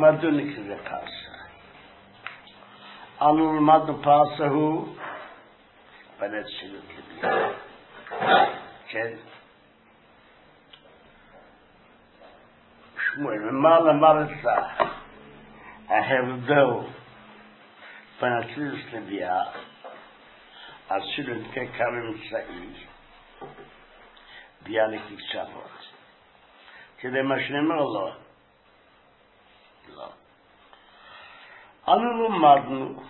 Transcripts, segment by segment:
מדוניק זה פרסה. אנו למדנו פרסה הוא בנט שילות לביאה. כן? שמואל, ומה למד את זה? ההבדל בין הצילות לביאה, אז שילות ככמה מצאי, ביאה לכקשבות. כדי מה שנאמר לו? לא. אנו למדנו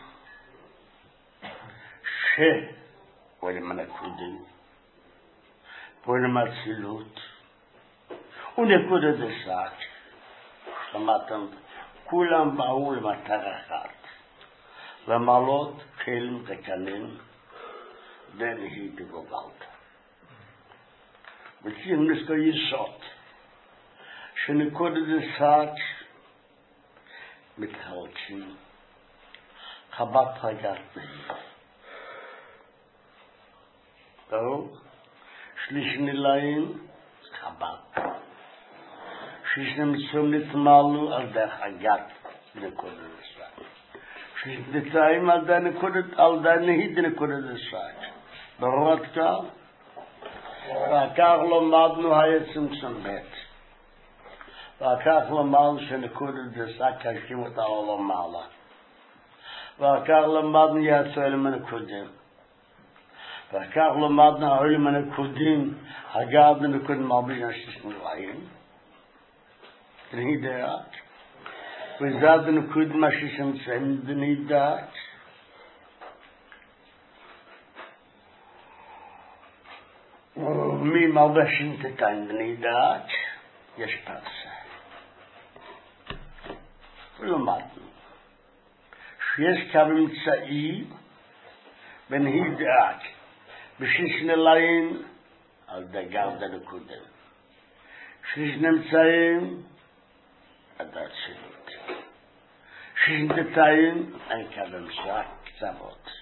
פועלים הנקודים, פועלים הצילות, ונקודת הסעת, שמעתם, כולם באו למטרה אחת, למעלות כלים תקנים, והיא בגובלת. וצריכים לזכור יסוד, שנקודת הסעת מתחלקים, חבת הגת נהי. טוב? שליש נלאים, חב"ד. שליש נמצאים נתמלו על דרך הגת נקודת הסעת. שליש נתאים על דרך נהיד נקודת הסעת. ברור עד כאן? וכך למדנו היה צמצום ב'. וכך למדנו שנקודת הסעת קשים אותה עולם מעלה. וכך למדנו יעצו אלה מנקודים. וכך למדנו העולים הנקודים, הגעת לנקודים מרבים השליש נלאים. דני דעת. וזאת הנקודים השליש נמצאים דני דעת. ומי מלבשים תתיים דני דעת, יש פרסה. ולמדנו שיש קו אמצעי בני דעת. בשיש נלאים על דגר דנקודם. שיש נמצאים עדת שילות. שיש נתאים אין כבמשק קצוות.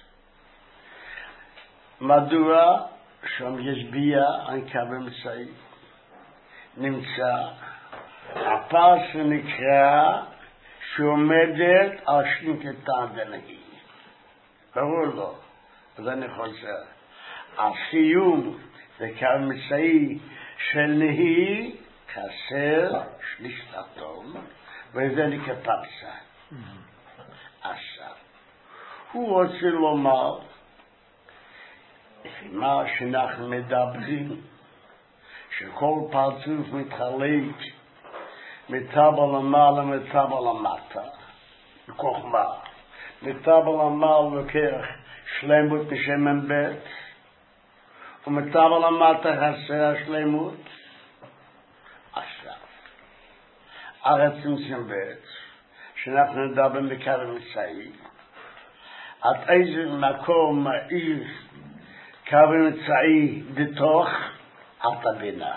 מדוע שם יש בייה אין כבמצאי? נמצא הפרס שנקרא שעומדת על שנתתן דנהי. ברור לו. אז אני חוזר. הסיום זה כמצאי של נהי חסר שליש תחתון וזה נקרא פרסה. עכשיו הוא רוצה לומר לפי מה שאנחנו מדברים שכל פרצוף מתחלק מטבל למעלה מטבל למטה בכוחמה מטבל למעלה לוקח שלמות משמן בית ומטבל למטה חסר השלמות. עכשיו, ארץ צמצום בית, שאנחנו נדברים בקו אמצעי, עד איזה מקום מאיר קו אמצעי בתוך את הבינה.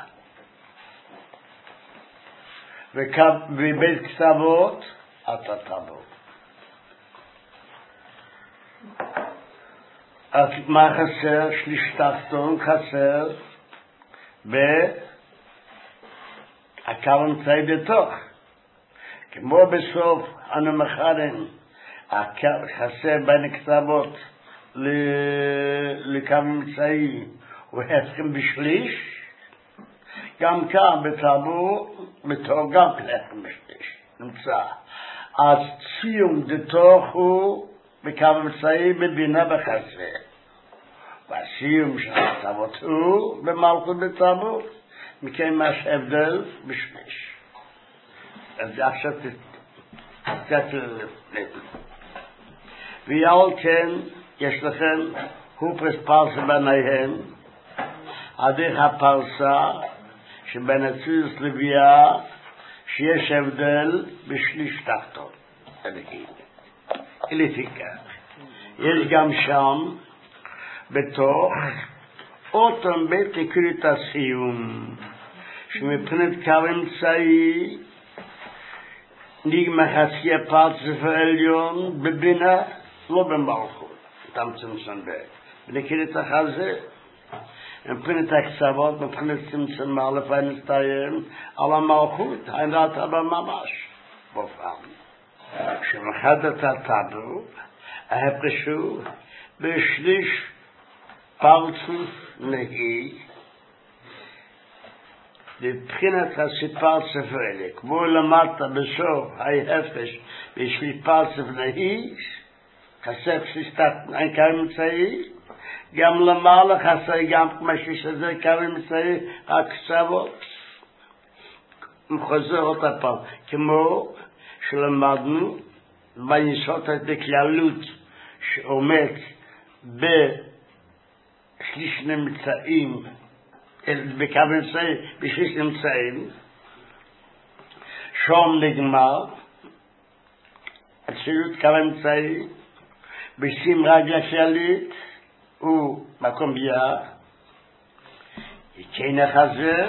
ובית קצוות את הטבור. מה חסר? שליש תחתון חסר והקו אמצעי בתוך. כמו בסוף אנו מכנים חסר בין קצוות לקו אמצעי והפכים בשליש, גם כאן בטבור בתור גם הפכים בשליש. נמצא. אז ציום דתוך הוא בקו אמצעי בבינה בחסר. והסיום של הקצוות הוא במלכות בטבור, מכן מה שהבדל בשליש. אז עכשיו קצת ויעל כן יש לכם הופרס פרסה ביניהם, הדרך הפרסה שבין הציוס לביאה שיש הבדל בשליש תחתון. לפיכך יש גם שם בתוך אותם בית נקראת הסיום שמבחינת קו אמצעי נגמר חצי הפרצוף העליון בבינה לא במלכות תם צמצום בית ונקראת החזה מבחינת הקצוות מבחינת צמצום א' הנסתיים על המלכות אין ראתה בה ממש בפעם שמחדת הטאבו, ההפרשו בשליש פרצוף נהי, לבחינת הסיפר ספר, כמו למטה בסוף ההפרש בשליש פרצוף נהי, חסר פסיסטת קו אמצעי, גם למעלה חסר גם כמו שזה קו אמצעי, הקצוות, חוזר אותה פעם, כמו שלמדנו ביסוד בכללות שעומד בשליש נמצאים, בקו אמצעי, בשליש נמצאים, שום נגמר, הצילות קו אמצעי, בשים רגל כללית, הוא מקום ביאה, כנך הזה,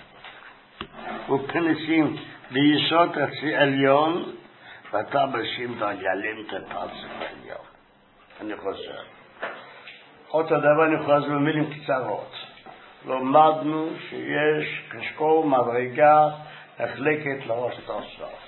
ופנסים ביסוד עליון, ואתה בשים דרגלים תפרצף עליון. אני חוזר. אותו דבר אני חוזר במילים קצרות. לומדנו שיש כשכל מדרגה נחלקת לראש תוסף.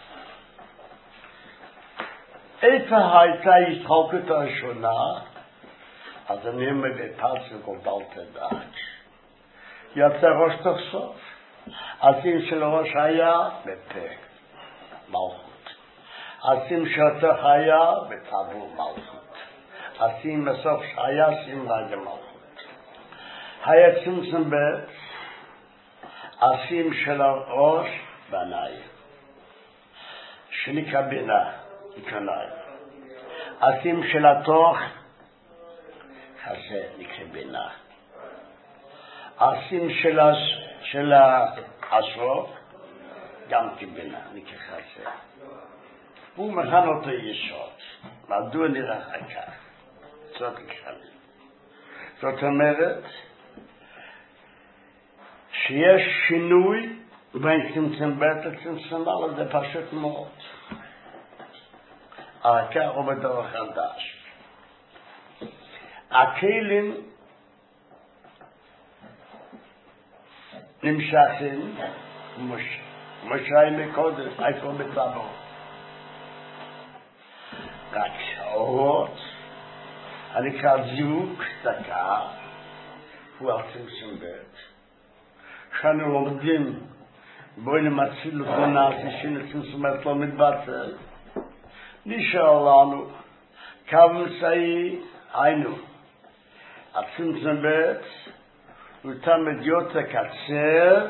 איפה הייתה התחלקות הראשונה? אז אני אומר בפרצף גולדלת דעת. יצא ראש תוסף. הסים של ראש היה בפה, מלכות. הסים שאתה היה בטבור מלכות. הסים בסוף היה סים רגל מלכות. היה צמצם בית, הסים של הראש בנאי. שנקרא בינה, עיקנאי. הסים של התוך, חזה נקרא בינה. הסים של הסוף, גם כבינה, נקרא חזה. הוא מכן אותו יסוד. מדוע נראה כך? זאת לכלל. זאת אומרת, שיש שינוי בין צמצם בית לצמצם על, זה פשוט מאוד. העיקר הוא בדור חדש. הכלים נמשכים, משאי מקודם, איפה בטבור. רק שעות, הנקרא זיוג דקה, הוא על צמצם בית. שאנו לומדים, בואי נמציל לכונה, שצמצם בית לא מתבטל. נשאר לנו, קו מצאי, היינו, הצמצם בית, הוא תמיד יותר קצר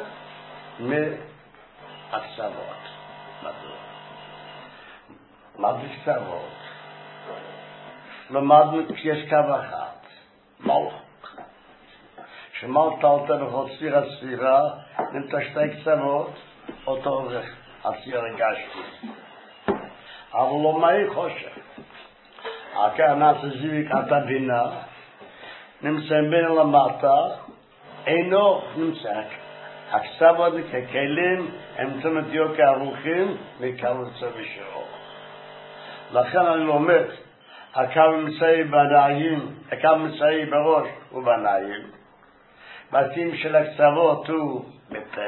מהקצוות. מדוע? מה זה קצוות? למדנו כשיש קו אחת, מלכות. שמלטלת בכל ספירה, נמצא שתי קצוות, אותו עורך, הספירה הרגשתי. אבל לא מהי חושך. הכהנס הזיוויק עתה בינה, נמצא בין למטה, אינו נמצא. הקצוות ככלים, הם תמיד יהיו כערוכים, מקרוצה בשעו. לכן אני לומד, הקו מצאי בנעים, הקו מצאי בראש הוא בנעים. בתים של הקצוות הוא בפה.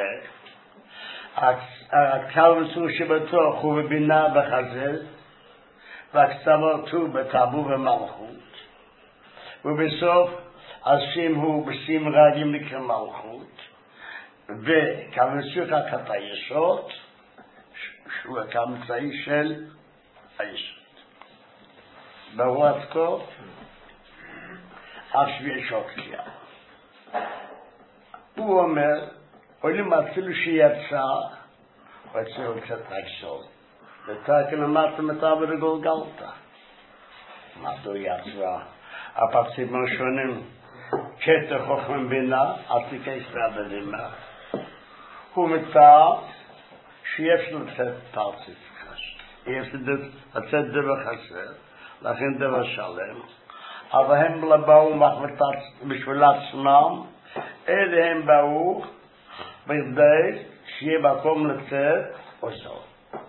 הקו מצאי שבתוך הוא בבינה בחזה. והקצוות הוא בטבור ומלכות. ובסוף, הסים הוא בשים רגלים נקרא מלכות. וקו מצאי רק היסוד, שהוא הקו מצאי של היסוד. ברור עד כה, אף שיש עוד קריאה. הוא אומר, עולים אפילו שיצא, הוא יצא קצת רגסול. ותקן אמרת מטבר גולגלתה. מדוע יצא? הפרצים הראשונים, קטע חוכם בינה, עתיקי סבדימה. הוא מתאר שיש לו קצת פרצים חסר. יש לצאת דבר חסר. לכן דבר שלם, אבל הם לא באו בשביל עצמם, אלא הם באו בכדי שיהיה מקום לצאת או זאת.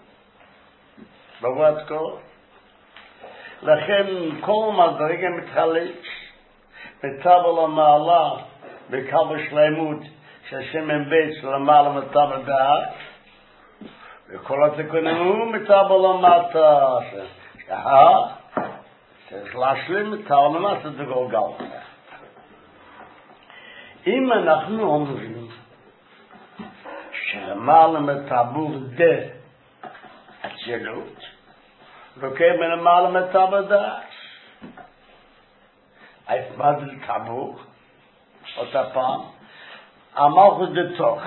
ברור עד כה? לכן כל מדרגה מתחלק, בטבל המעלה, בקו השלמות, שהשם מבית למעלה מטבל דעת, וכל התיקונים הוא מטבל למטה. צריך להשלים את העולמת את הגולגל. אם אנחנו אומרים שלמעלה מטבור דה הצילות, לוקח מלמעלה מטבור דאס. מה זה טבור? אותה פעם. המלכות דתוך.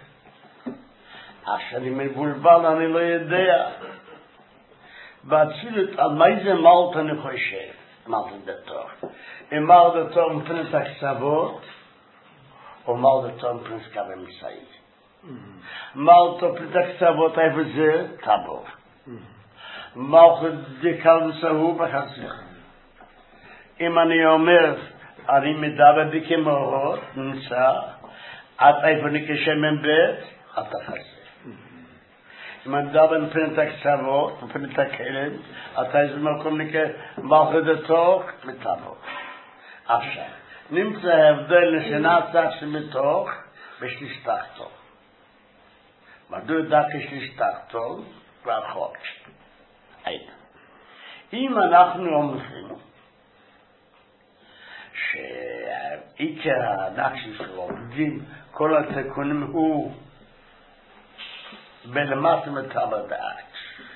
אני מבולבל, אני לא יודע. בהצילות, על מה זה מלכות אני חושב? מלכות דתוך. אם מלכות דתוך מבחינת הקצוות, או מלכות דתוך מבחינת קווי מצאי. מלכות מבחינת הקצוות, איפה זה? טבור. מלכות דקל מצאו בחצי. אם אני אומר, אני מדבר בכמורות, נמצא, עד איפה נקשם בית, עד החצי. אם אני מדבר מבחינת הקצוות, מבחינת הכלם, עד איזה מקום מלכות דתוך, מטבור. עכשיו, נמצא הבדל לשנצח שמתוך, בשליש תחתון. מדוע דווקא שליש תחתון? כבר חוק. אם אנחנו אומרים, שעיקר הנקשי שלו, עובדים כל התיקונים הוא בלמטה מטבל דעת.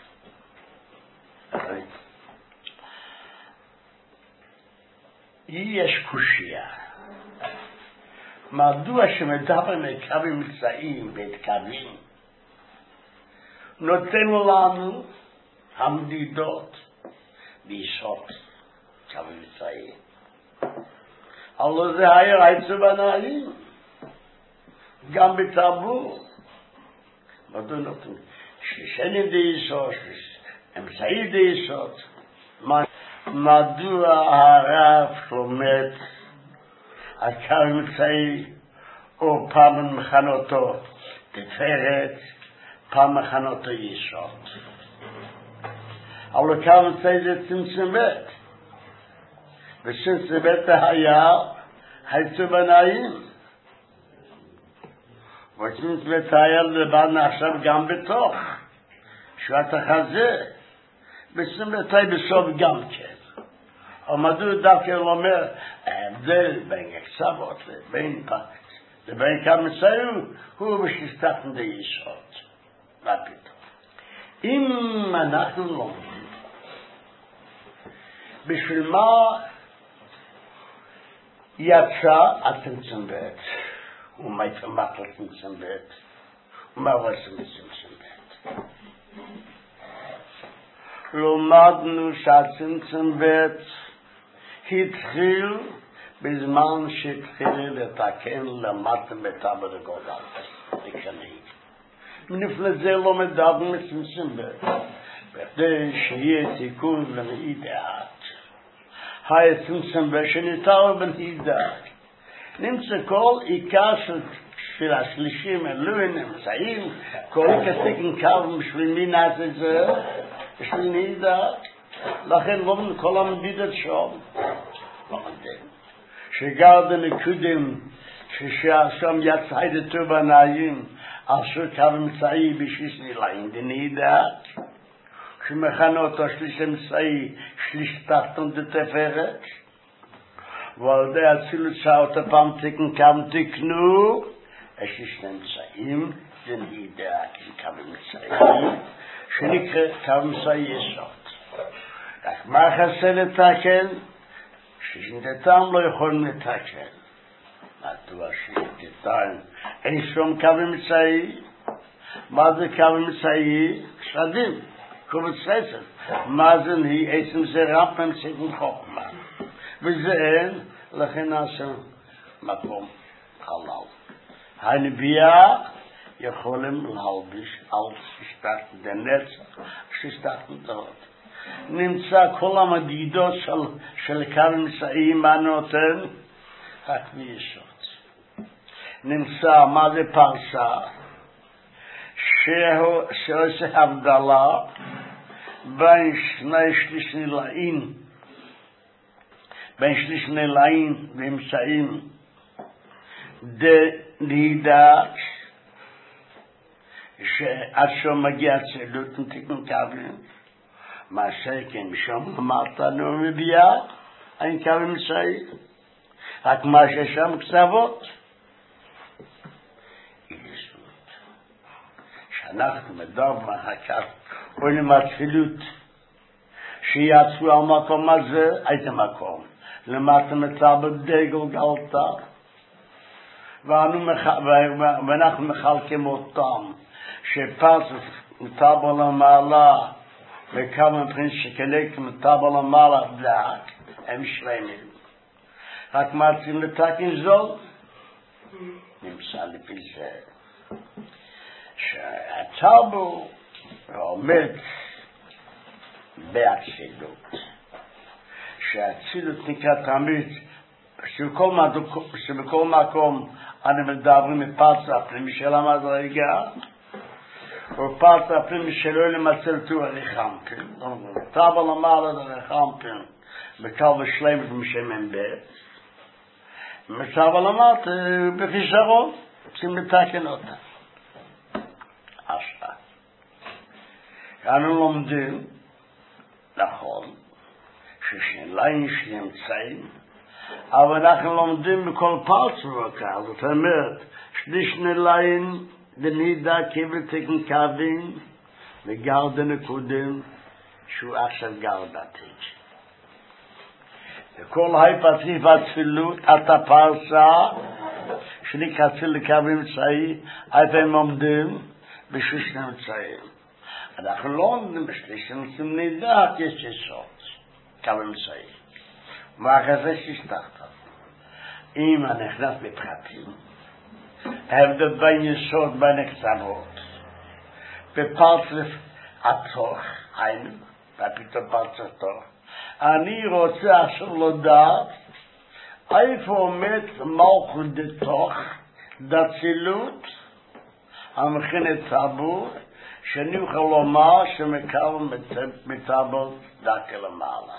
יש קושיה. מדוע שמדבר מקווים מצאים ואת קווים נותן לנו המדידות ביסוד קווים מצאים. הלא זה היה רייצו בנאים, גם בטבור. מדוע נותן? ששנים דייסות, אמצעי דייסות. מדוע הרב לומד הקו מצאי או פעם מכנותו תפארת, פעם מכנותו יסוד. אבל הקו מצאי זה צמצום בית. וצמצום בית היה הייצו בנאים. וצמצום בית היה לבן עכשיו גם בתוך. שואת החזה. וצמצום בית היה בסוף גם כן. ומדוע דווקא אומר, ההבדל בין הקצוות לבין כמה מצאים, הוא בשסתכן די יסוד. מה פתאום? אם אנחנו לומדים, בשביל מה יצא הצמצום בית? ומה יתמח לצמצום בית? ומה רצה לצמצום בית? למדנו שהצמצום בית התחיל בזמן שהתחיל לתקן למטה מטבל הגולגל. לקנאים. מנפלא זה לא מדבר מצמצום בית. בכדי שיהיה תיקון בנהי דעת. הצמצום בית שניתר בנהי דעת. נמצא כל עיקר של השלישים אלו נמצאים, כל כתיקן קו בשביל מי נעשה זה, בשביל נהי דעת. לכן לא כל המדידת שם. שגר בנקודם ששם יצאי דתו בנאים אשר קו מצאי בשיש נילאים דנהי דעת שמכנה אותו שליש אמצעי שליש תחתון דתפארת ועל די הצילות שאותה פעם תקן קו תקנו שליש אמצעים דנהי דעת קו מצאי שנקרא קו מצאי יסוד רק מה חסר לתקן? ששנתתם לא יכולים לתקן. מדוע ששנתתם אין שום קו מצאי? מה זה קו מצאי? שדים, קובץ חסד. מה זה נהי? עצם זה רב ממצאים חוכמה. וזה אין, לכן נעשה מקום חלל. הנביאה יכולים להלביש על ששתת דנצח, ששתת דעות. נמצא כל המדידות של קו מצאי מה נותן? רק מיסוד. נמצא מה זה פרסה? שעושה הבדלה בין שליש נילאים ואמצעים דהידעת שעד שהוא מגיע צעילות נתיקון קווים, מה שכן משום למטה לא מביאה, אין קווים צעיר. רק מה ששם קצוות. שאנחנו מדברים על כך, או למתחילות, שיצאו על מקום הזה, הייתם מקום. למטה מצב דגל גלתה, ואנחנו מחלקים אותם, שפרצף מטבר למעלה, וכמה מבחינת שקלק מטבר למעלה דק, הם שלמים. רק מעצים לתקן זו, נמצא לפי זה, שהטבור עומד באצילות, שהאצילות נקרא תמיד, שבכל מקום אנו מדברים מפרץ הפנימי של המדרגה, ופרץ הפנימי שלו למצל תור הרחמפין, טבר למעלה הרחמפין, בקל ושלמת משמן בית, מצב למטה בחיסרון, צריכים לתקן אותה. עכשיו, אנו לומדים, נכון, ששניים שנמצאים, אבל אנחנו לומדים בכל פרץ וקל, זאת אומרת, שליש נליין דנידה קיבל תקן קווים, וגרדה נקודים, שהוא עכשיו גרדה תקן. וכל ההיפתחיף התפילות, אתה פרסה, שנקרא תפיל לקווים צעי, אתם עומדים בשליש נמצאים. אנחנו לא עומדים בשליש נמצאים נידה, יש יסוד, קווים צעי. ואחרי זה שסתחת. אם נכנס בפרטים, ההבדל בין יסוד בין הקצוות, בפרצף התוך, היינו, ופתאום פרצף תוך, אני רוצה עכשיו לדעת איפה עומד מלכות דתוך, דצילות, המכינת טבור, שאני אוכל לומר שמקרב מטבור דקה למעלה.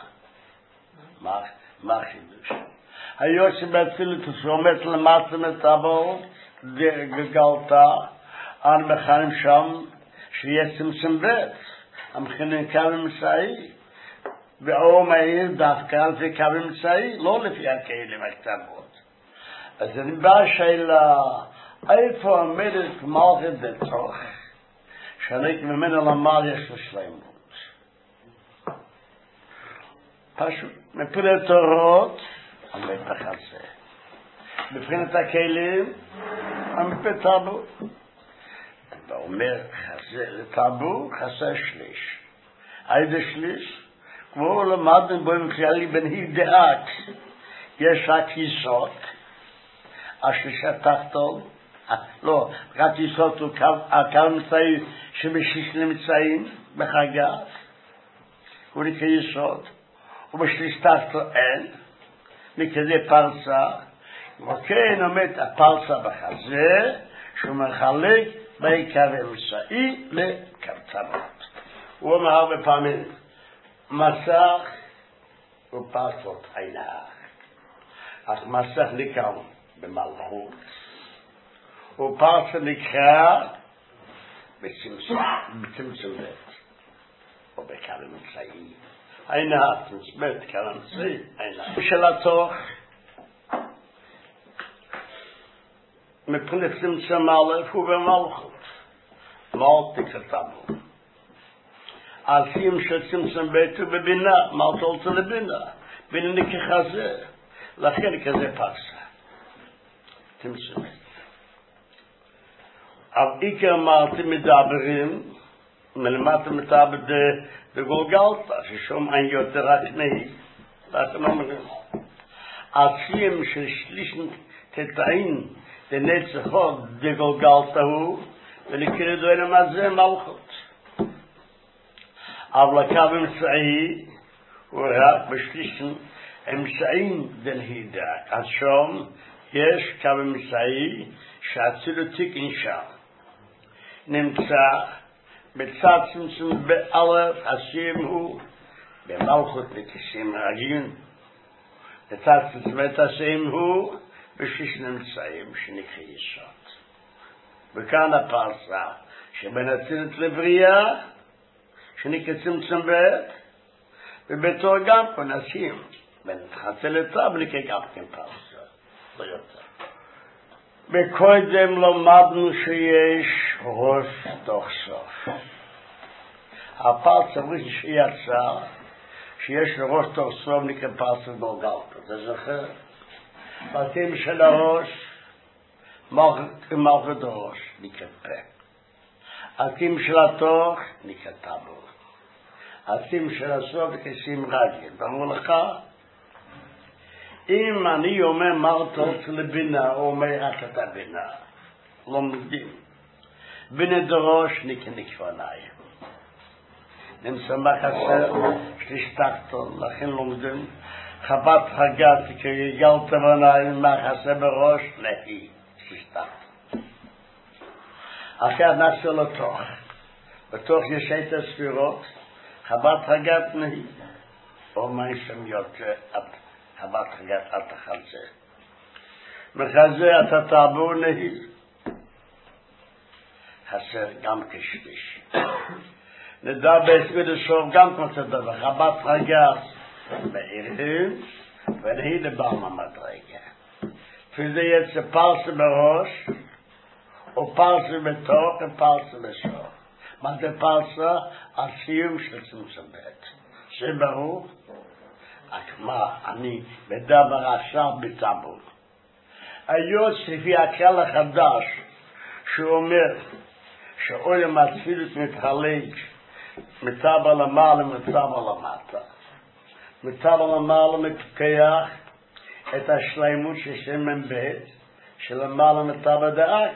מה החידוש? היות שבאצילות שעומד למטה מטבור, גגלתה, אנו מכנים שם שיש צמצם בית, המכינים קווים מסעי, ואור מהיר דווקא לפי קווים צעי, לא לפי הכלים הקטנות. אז אני בא שאלה, איפה עומדת מלכות דתוך, שאני ממנה למעלה יש לשלמות. פשוט, מבחינת תורות, עומד בחזה. מבחינת הכלים, עומד בטבור. ואומר חזה לטבור, חסר שליש. איזה שליש? כמו למדנו בו כללי בנהיג דעת, יש רק יסוד, השליש התחתון, לא, רק יסוד הוא הקו מצאי שבשיש נמצאים בחגת, הוא נקרא יסוד, ובשליש תחתון אין, מכזה פרצה, וכן עומד הפרצה בחזה, שהוא מחלק בין קו אמצעי לקצוות. הוא אומר הרבה פעמים, מסך ופרצות עינך. אך מסך נקרא במלכות, ופרצה נקרא בצמצום בית, או בקו אמצעי. עינך, בית, קו אמצעי, עינך. בשל התוך, מבחינת צמצום א' הוא במלכות. לא תקטבו. עשים שצמצום בית הוא בבינה, מה תולצה לבינה? בינה נקחזה. לכן כזה פרסה. צמצום בית. אבל עיקר אמרתי מדברים, מלמטה מדבר בגולגלתה, ששום אין יותר רק נהי. ואתם אומרים, עשים ששליש תטעין, לנצחות בגולגלתה הוא, ולקרוא דברים הזה מלכות. אבל הקו אמצעי, הוא רק בשלישן, אמצעים דנהידה. אז שם יש קו אמצעי, שהצילו תיקן שם. נמצא בצד צמצום באלף, השם הוא במלכות וכיסים רגילים. בצד צמצום את השם הוא, בשליש נמצאים שנקרא יסוד. וכאן הפרסה שבין הצנת לבריאה, שנקצים צמבט, ובתור גם פה נשים, בין תחצה לצב, נקה גם כן פרסה, לא יותר. וקודם למדנו שיש ראש תוך סוף. הפרסה ראשי שיצא, שיש לראש תוך סוף, נקה פרסה גולגלתא, אתה זוכר? בתים של הראש, מלכות הראש, נקרא פה. התים של התוך, נקרא טבור. התים של הסוף, נקראים רגל. ואמרו לך, אם אני אומר מרתות לבינה, הוא אומר רק את הבינה. לא מבין. בינה דרוש, נקרא נקפניים. נמצא בחסר, שתשתקתו, לכן לומדים. חבת חגת, כגלת בניים, מחסה בראש, להי, ששתת. אחרי נעשה לתוך. בתוך יש את הספירות, חבת חגת נהי. או מה שם יוצא, חבת חגת אל תחלצה. מחזה אתה תעבור נהי. חסר גם כשליש. נדע בהסביר לסוף גם כמו שדבר, חבת חגת. בעירים, ונהי לבעל המדרגה. וזה יצא פרסה בראש, או פרסה בתוך, ופרסה בסוף. מה זה פרסה? הסיום של צמצום ב'. זה ברור? מה, אני מדבר עכשיו בטבור. היום לפי הכלל החדש, שהוא אומר, שעולם התפילות מתחלק, מטבר למעלה ומטבר למטה. מטבר למעלה מפקח את השלימות של שמן בית, שלמעלה מטבר דאק.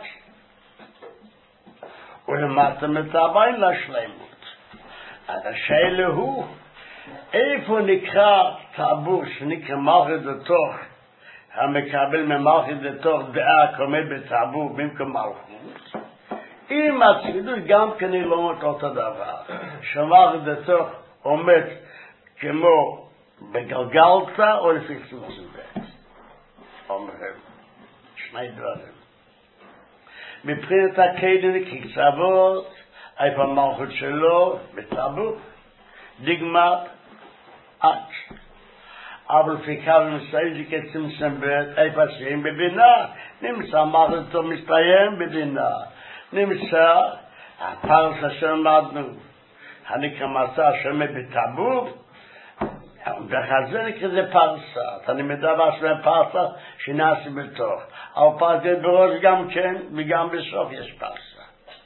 ולמטה מטבר אין לה שלמות. אז השאלה הוא, איפה נקרא טבור שנקרא מלכות דתוך, המקבל ממלכות דתוך דאק עומד בטבור במקום מלכות? אם הצפילות גם כן היא לא אותו דבר, שמלכות דתוך עומד כמו בגלגלתא או לפי צמצום ב'. אומרים, שני דברים. מבחינת הקדן כקצוות, איפה המלכות שלו בטבור, דגמת אק. אבל לפי קו מסייג כצמצום ב', איפה שהם בבינה, נמצא מלכותו מסתיים בבינה. נמצא הפרסה שלמדנו, הנקרא מסע שעומד בטבור, וחזה נקרא זה פרסה. אני מדבר של פרסה שנעשה בתוך. אבל פרסה בראש גם כן, וגם בסוף יש פרסה.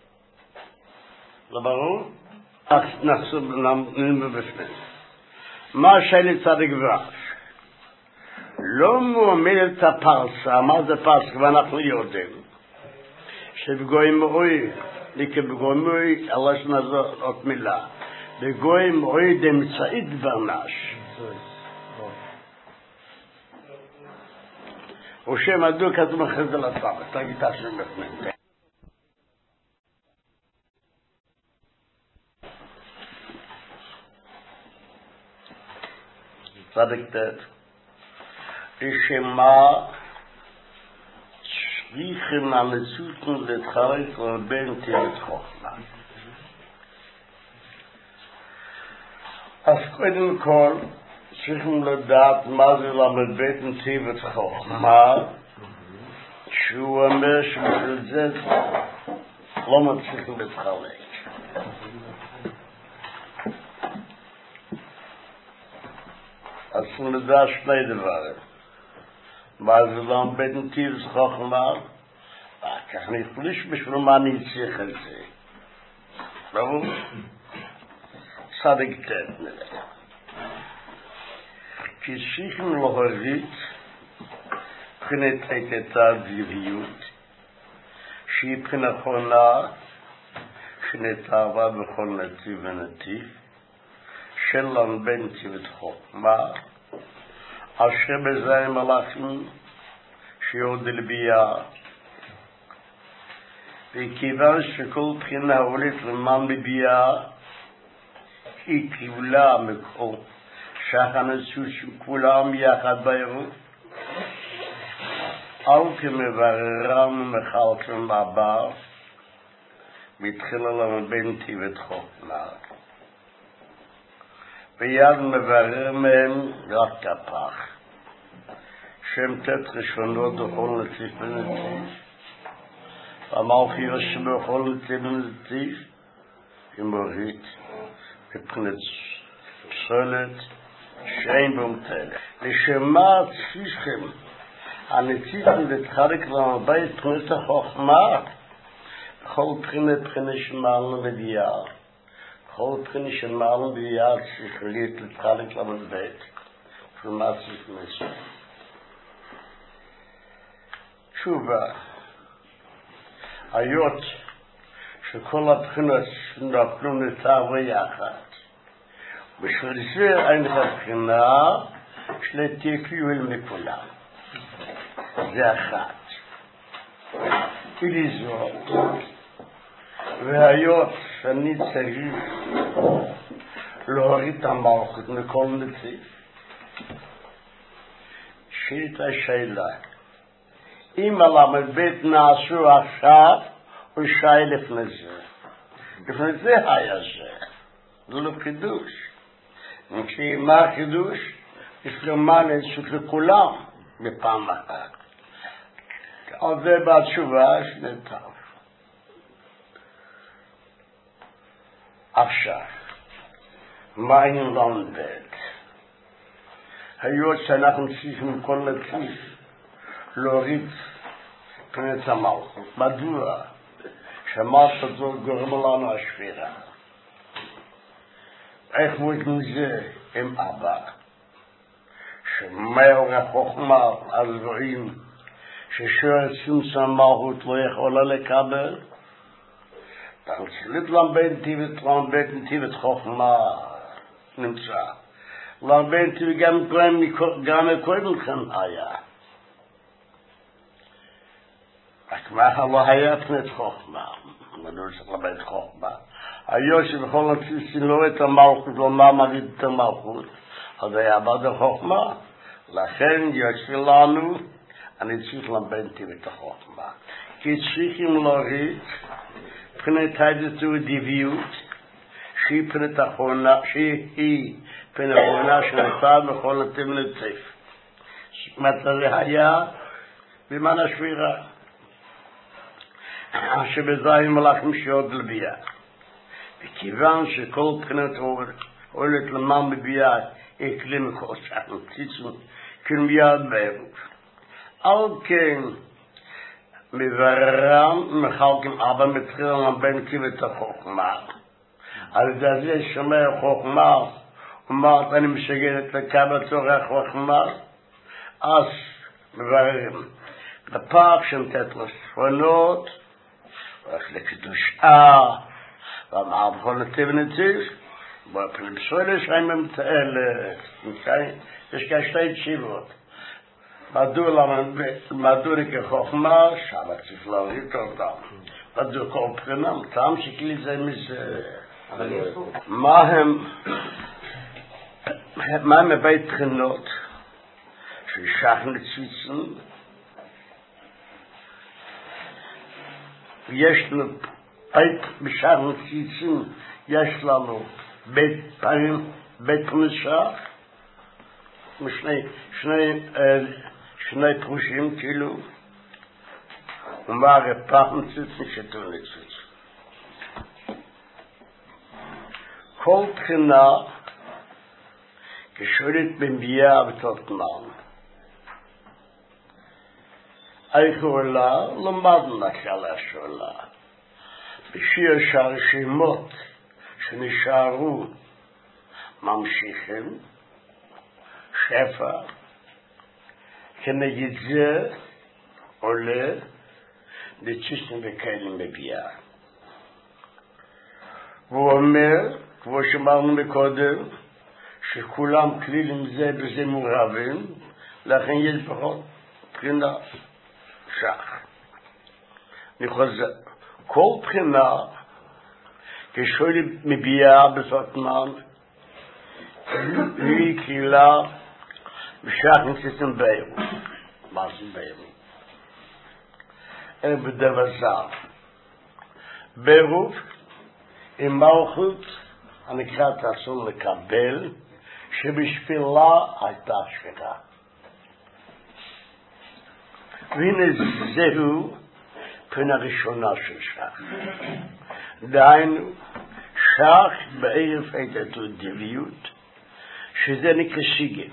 לא ברור? אז נלמד בפנים. מה שלי צדיק ואף? לא מועמד את הפרסה, מה זה פרסה? ואנחנו יודעים. שבגויים רואי, בגויים רואי, הלשון הזאת עוד מילה. בגויים רואי דמצאית ברנש. ושם הדוק כתוב אחרי זה לצבא, תגיד השם בפנים. צדיק תת. ישמע צריכים המציאותנו להתחלק לבין תיבת חוכמה. אז קודם כל צריכים לדעת מה זה למד בית תיבת חוכמה, שהוא אומר שבשביל זה לא מצליחים להתחלק. אז צריכים לדעת שני דברים. מה זה למד בית תיבת חוכמה? כך נחליש בשביל מה אני צריך את זה. ברור? צדיק תת נראה. כי צריכים להוריד מבחינת את הדביות, שהיא מבחינה נכונה, שנתאווה בכל נתיב ונתיב, של למד תיבת חוכמה, אשר בזה מלאכים שיוד לביאה, וכיוון שכל בחינה הולית למען בביאה, היא קיבלה מכל שהכנסו שכולם יחד בעירות, אל כמבררם ומחלקם בעבר, מתחילה למבנתי ותחוכמה. ויד מברר מהם רק כפך. שם תת ראשונות בכל נציף ונציף. אמרתי יושב בכל נציף ונציף. ומורית. מבחינת פסולת. שאין במתל. לשמה תפיסכם. הנציפים ותחלק למבית פנות החוכמה. בכל בחינה שמעלנו ודייר. בכל בחינה שמעלנו ודייר שכלית לתחלק למבית. ומה צריך מסר. תשובה. היות שכל הבחינות נפלו נתאר ויחד. בשביל זה אין הבחינה שלתקיעו אל מכולם. זה אחת. ולזאת, והיות שאני צריך להוריד את המלכות מכל נציף, שאלת השאלה, אם הלמד בית נעשו עכשיו, או שי לפני זה. לפני זה היה זה. זה לא חידוש. וכשמה חידוש, יש לומר נעשות לכולם בפעם אחת. על זה בתשובה שנתף. עכשיו, מה אין לומד? היות שאנחנו צריכים כל נציף להוריד פנת המלכות. מדוע? שמעת זאת גורם לנו השפירה. איך מודעים זה עם אבא? שמאל החוכמה על דברים ששואל צמצם מלכות לא יכולה לקבל. תנצלית למבן נתיבת חוכמה נמצא. למבן נתיבת גם קודם כאן היה. רק מה לא היה פנת חוכמה. מדוע צריך לבית חוכמה. היו שבכל נציסים לא את המלכות, לא מה מריד את המלכות. אז היה בעד החוכמה. לכן יש לנו, אני צריך לבנתי את החוכמה. כי צריכים להוריד פנת הידתו דיביות, שהיא פנת אחרונה, שהיא פנת אחרונה שנפל בכל נתיב נציף. מתי זה היה? במן השבירה. שבזיים מלאכים שעוד לביאה. וכיוון שכל בחינת הולת למען בביאה, אקלים מכל שאנחנו ציצו, כמיד בערב. על כן, מבררם מחלקים אבא מתחיל לבן כיוות החוכמה. על זה שומע חוכמה, אומרת אני משגרת לקבל צורך חוכמה, אז מבררים. בפעם שנתת לספונות, הולך לקדושה, ואמר בכל נתיב נציף, בפנים פסולת שהם מתאלת, יש כאן שתי תשיבות. מדוע כחוכמה, שם צריך להוריד אותם. מדוע כל בחינה, טעם שכלי זה מזה. מה הם בבית בחינות? ששך נציצים, יש לנו בית בשך נציצים, יש לנו בית פעמים, בית נשך, שני פרושים כאילו, ומה רפח נציצים שתו נציצים. כל בחינה כשולת במביאה ותותנם. איך עולה? למדנו נקלה שעולה. בשיר שהרשימות שנשארו ממשיכים, שפע, כנגד זה עולה לציסים וכלים בביאה. והוא אומר, כמו שאמרנו מקודם, שכולם כלילים זה בזה מעורבים, לכן יש פחות בחינה שח. אני חוזר, כל בחינה כשאולי מביאה בסותמן, היא קהילה בשח נציסים בעירו. מה זה בעירו? בדבר זר. ברוב עם מלכות הנקראת רצון לקבל, שבשבילה הייתה שפיכה. והנה זהו פן הראשונה של שח. דהיינו, שח בערב הייתה דביות, שזה נקרא שיגל.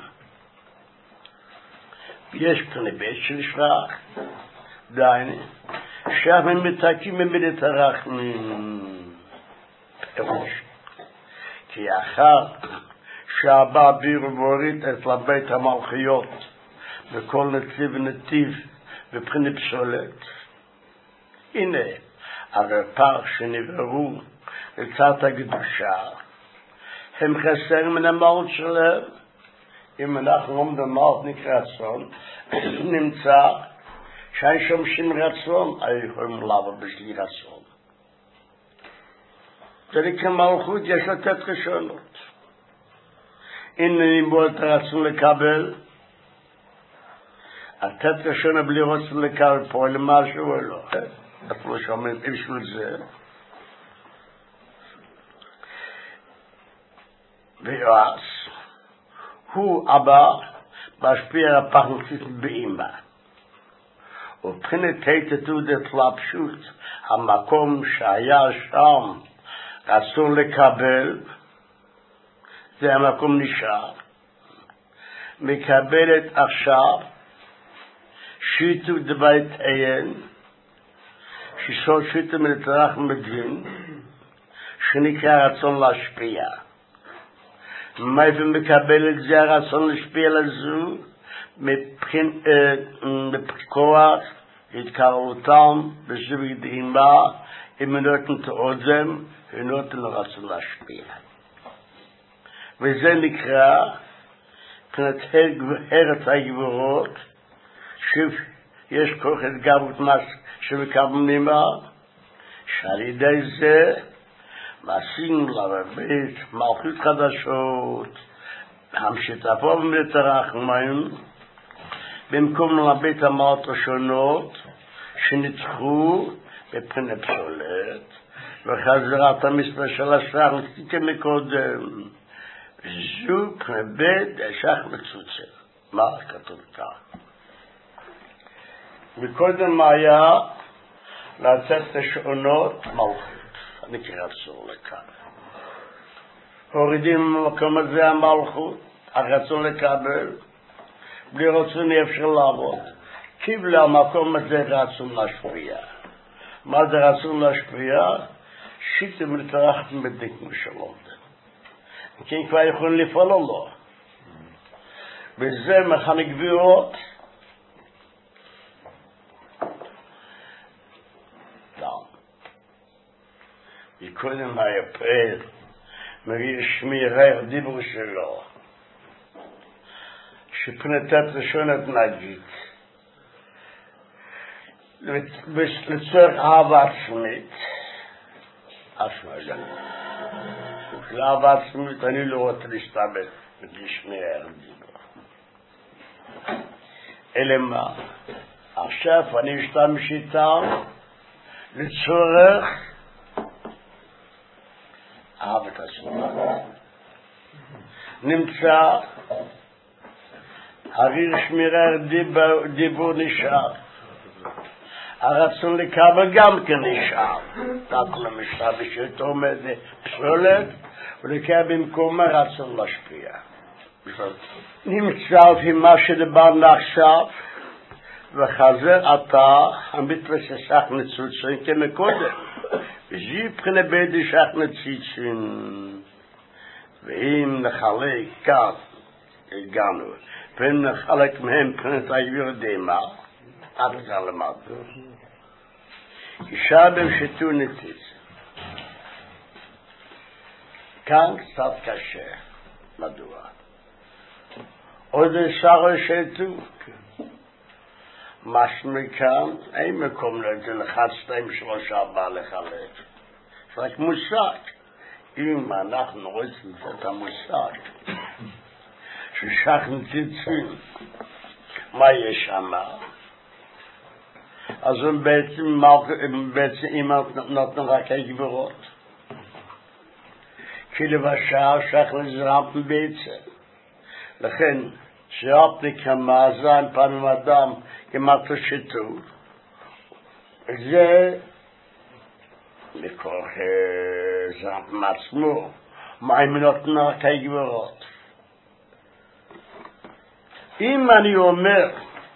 יש פני בית של שח, דהיינו, שח מתקים במידת הרחמים. פירוש. כי אחר שהבא ביר ובורית את לבית המלכיות בכל נציב ונתיב ובחינת פסולת, הנה הרפ"ר שנבראו לצד הקדושה הם חסר מן המהות שלהם. אם אנחנו לומדים מהות נקרא רצון, נמצא שאין שום רצון היו יכולים לעבוד בשלי רצון. זה נקרא מלכות, יש לתת ראשונות. הנה ניבוא את הרצון לקבל, לתת ראשונה בלי רצון לקבל פועל משהו או לא. אנחנו לא שומעים בשביל זה. ואז הוא הבא משפיע על הפרנסית באמא. ובחינת התעודת לפשוט המקום שהיה שם רצון לקבל, זה המקום נשאר. מקבלת עכשיו שיתו דבית עין, שיסוד שיתו מלתרח מדין, שנקרא רצון להשפיע. מה מקבל את זה הרצון להשפיע לזו? מכוח התקררותם בסביב דהימה, אם נותן תעודם, ונותן רצון להשפיע. וזה נקרא, מבחינת ארץ הגבורות, שיש כוח התגברות מס שמקבלים בה, שעל ידי זה מעשים לבית מלכות חדשות, המשתפו במידת הרחמים, במקום לבית המלכות השונות שניצחו בפני פסולת, וחזרת המספר של השח נצטיקה מקודם. זו פני בית השח מצוצה. מה כתוב כך? מקודם היה לצאת השעונות מלכות. אני קרא צור לכאן. הורידים במקום הזה המלכות, הרצון לקבל, בלי רצון אי אפשר לעבוד. קיבל המקום הזה רצון להשפיע. מה זה רצון להשפיע? שיתם לתרחתם בדקם שלום. כי כבר יכולים לפעול או לא. וזה מכן גבירות. קודם היה פעל, מביא שמירה דיבור שלו, שפנתת ראשונת נגיד, לצורך אהבה עצמית, לאהבה עצמית אני לא רוצה להסתבט, מביא שמירה דיבור. אלא מה? עכשיו אני משתמש איתם לצורך אהבת עצמך. נמצא הריר שמירה דיבור נשאר. הרצון לקבל גם כן נשאר. רק למשל בשביתו עומד פסולת, ולקבל במקום הרצון להשפיע. נמצא לפי מה שדיברנו עכשיו, וחזר אתה המתבססך נצוצים כמקודם. וזי בחינה בידי שח נציצים, ואם נחלק כאן הגענו, ואם נחלק מהם בחינת העביר דמה, עד לכאן למדנו. אישה שתו נציץ. כאן קצת קשה. מדוע? עוד שרו שתו. משמע כאן, אין מקום לזה לחד 2, 3, 4 לחלק. זה רק מושג. אם אנחנו רוצים את המושג, ששח נציצים, מה יש שם? אז בעצם אמא נותנו רק הגברות. כי לבשל שייך לזרמפן בעצם. לכן, שאפני כמאזן פעמים אדם כמעט לשיטור, זה לכוח זרמפן עצמו, מה אם נותנו רק הגברות. אם אני אומר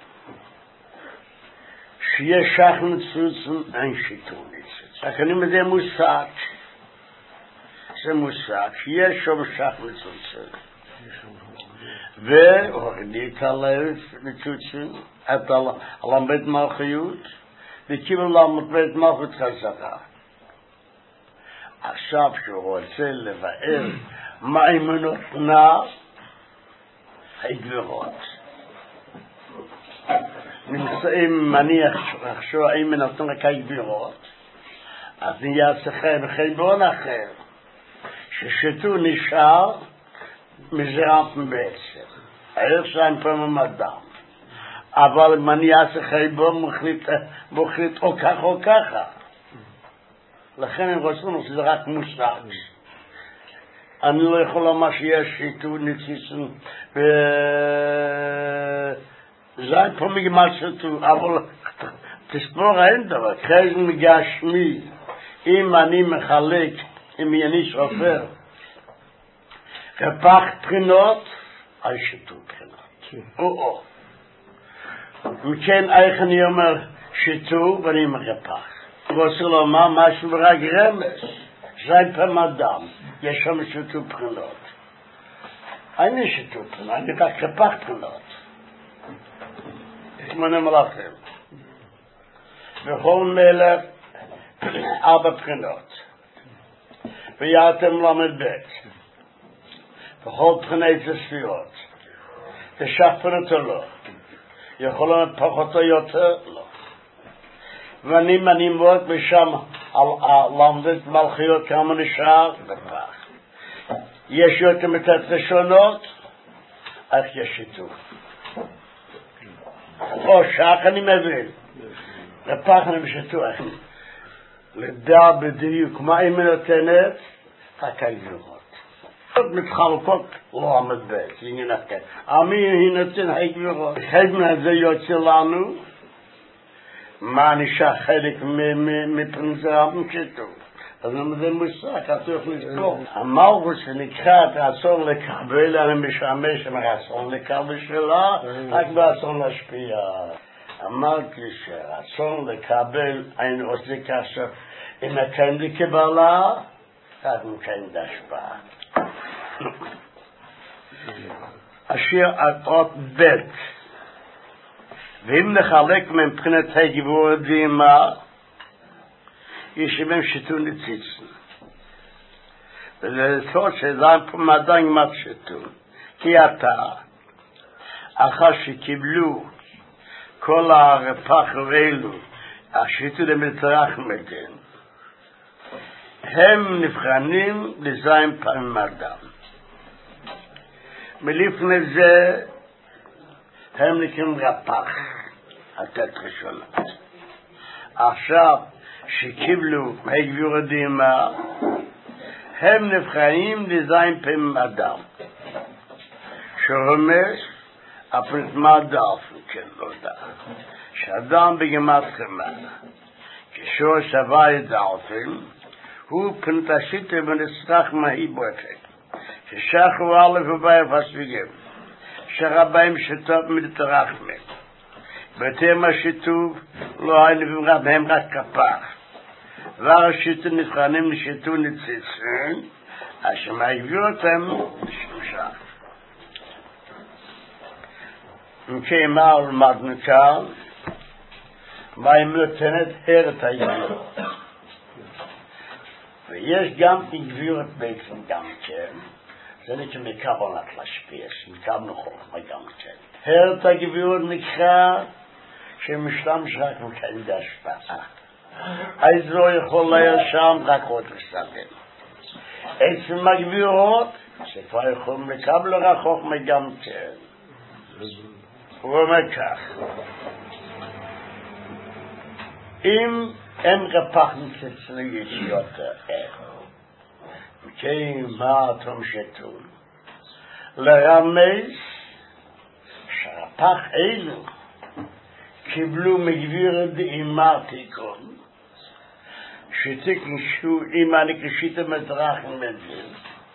שיש שייך לצוצן, אין שיטור ניצוץ. רק אני מזה מושג. זה מושג שיש שם שייך לצוצן. והורדית הלב לצוצן, את הלמד מלכיות, וקיבל למד בית מלכות חזרה. עכשיו שהוא רוצה לבאר מה אמונות נע, הגברות. נמצאים מניח עכשיו האם נתנו רק הגברות, אז נהיה שכם חלבון אחר, ששתו נשאר מזרמפן בעצם. הערך שלהם פעם אדם. אבל מניע שחלבון מוחליט או כך או ככה. לכן הם רצו שזה רק מושג. אני לא יכול לומר שיש שיטור נציסים זה פה מגמר שיטור, אבל תספור אין דבר, חזן מגשמי, אם אני מחלק, אם אני שופר, רפח בחינות, על שיטור בחינות. או. מכן איך אני אומר שיטור ואני אומר רפח. רוצה לומר משהו רק רמז, זה פעם אדם, יש שם שיטור בחינות. אין שיטור בחינות, אני רק רפח בחינות. שמונה מלאכים. וכל מלך 4 בחינות. ויעתם למד בית. וכל בחינת הספירות. ושפן אותו לא. יכול לפח אותו יותר? לא. ואני מאוד בשם למדת מלכיות כמה נשאר? בפח. יש יותר מתת ראשונות? איך יש שיתוף. או שח אני מבין. לפח אני משתוח. לדע בדיוק מה היא מנותנת? רק הגברות. מתחלקות לא עמד בית, עניין אחר. עמי היא נותן הגברות. חלק מהזה יוצא לנו, מה נשאר חלק מפרנזרה משתו. אז זה מושג, כתוב לזכור. המלכות שנקרא את רצון לקבל, אני משמש עם הרצון לקבל שלה, רק ברצון להשפיע. אמרתי שרצון לקבל, אני עושה כאשר, אם נקיים לקבלה, רק נקיים להשפעה. אשר עוד בית, ואם נחלק מבחינת הגברות ואימה, יש בהם שיטור נציצן. ולעשות שזן פה מדען גמר שיטור. כי אתה, אחר שקיבלו כל הרפח ואלו, השיטור למטרח מדין, הם נבחנים לזין פעמים אדם. מלפני זה, הם נקראים רפח, התת ראשונות. עכשיו, שקיבלו הגברות ואימה, הם נבחנים לזין פעמים אדם. שרומס, הפרטמה דאפן, כן, לא דאפן. שאדם בגמת חמנה, כשהוא שווה את דאפן, הוא פנטשית ונצטרך מהי בועפת. ששחו א' ובאי פסביגם. שרבאים שטוב מדתרחמם. בתים השיתוף לא היינו במרב, הם רק כפח. והשיתוף נבחנים לשיתוף נציצן, אשר מעגביר אותם לשלושה. מכי מה למדנו כאן, מה היא נותנת הרת הגבירות. ויש גם גבירות בעצם גם כן, זה נקרא מכוונת להשפיע, מכוונו חוכמה גם כן. הרת הגבירות נקרא שמשתמש רק מכאן בהשפעה. אז לא יכול להיות שם רק עוד לסתם. עצם הגבירות, שכבר יכולים לקבל רק חוכמה גם כן. הוא אומר כך, אם אין רפחנו אצלנו ישיות מכן מה אתם שתון לרמז שהרפח אלו קיבלו מגביר דאימה תיקון שתקנשו אם אני קשית המזרח מזה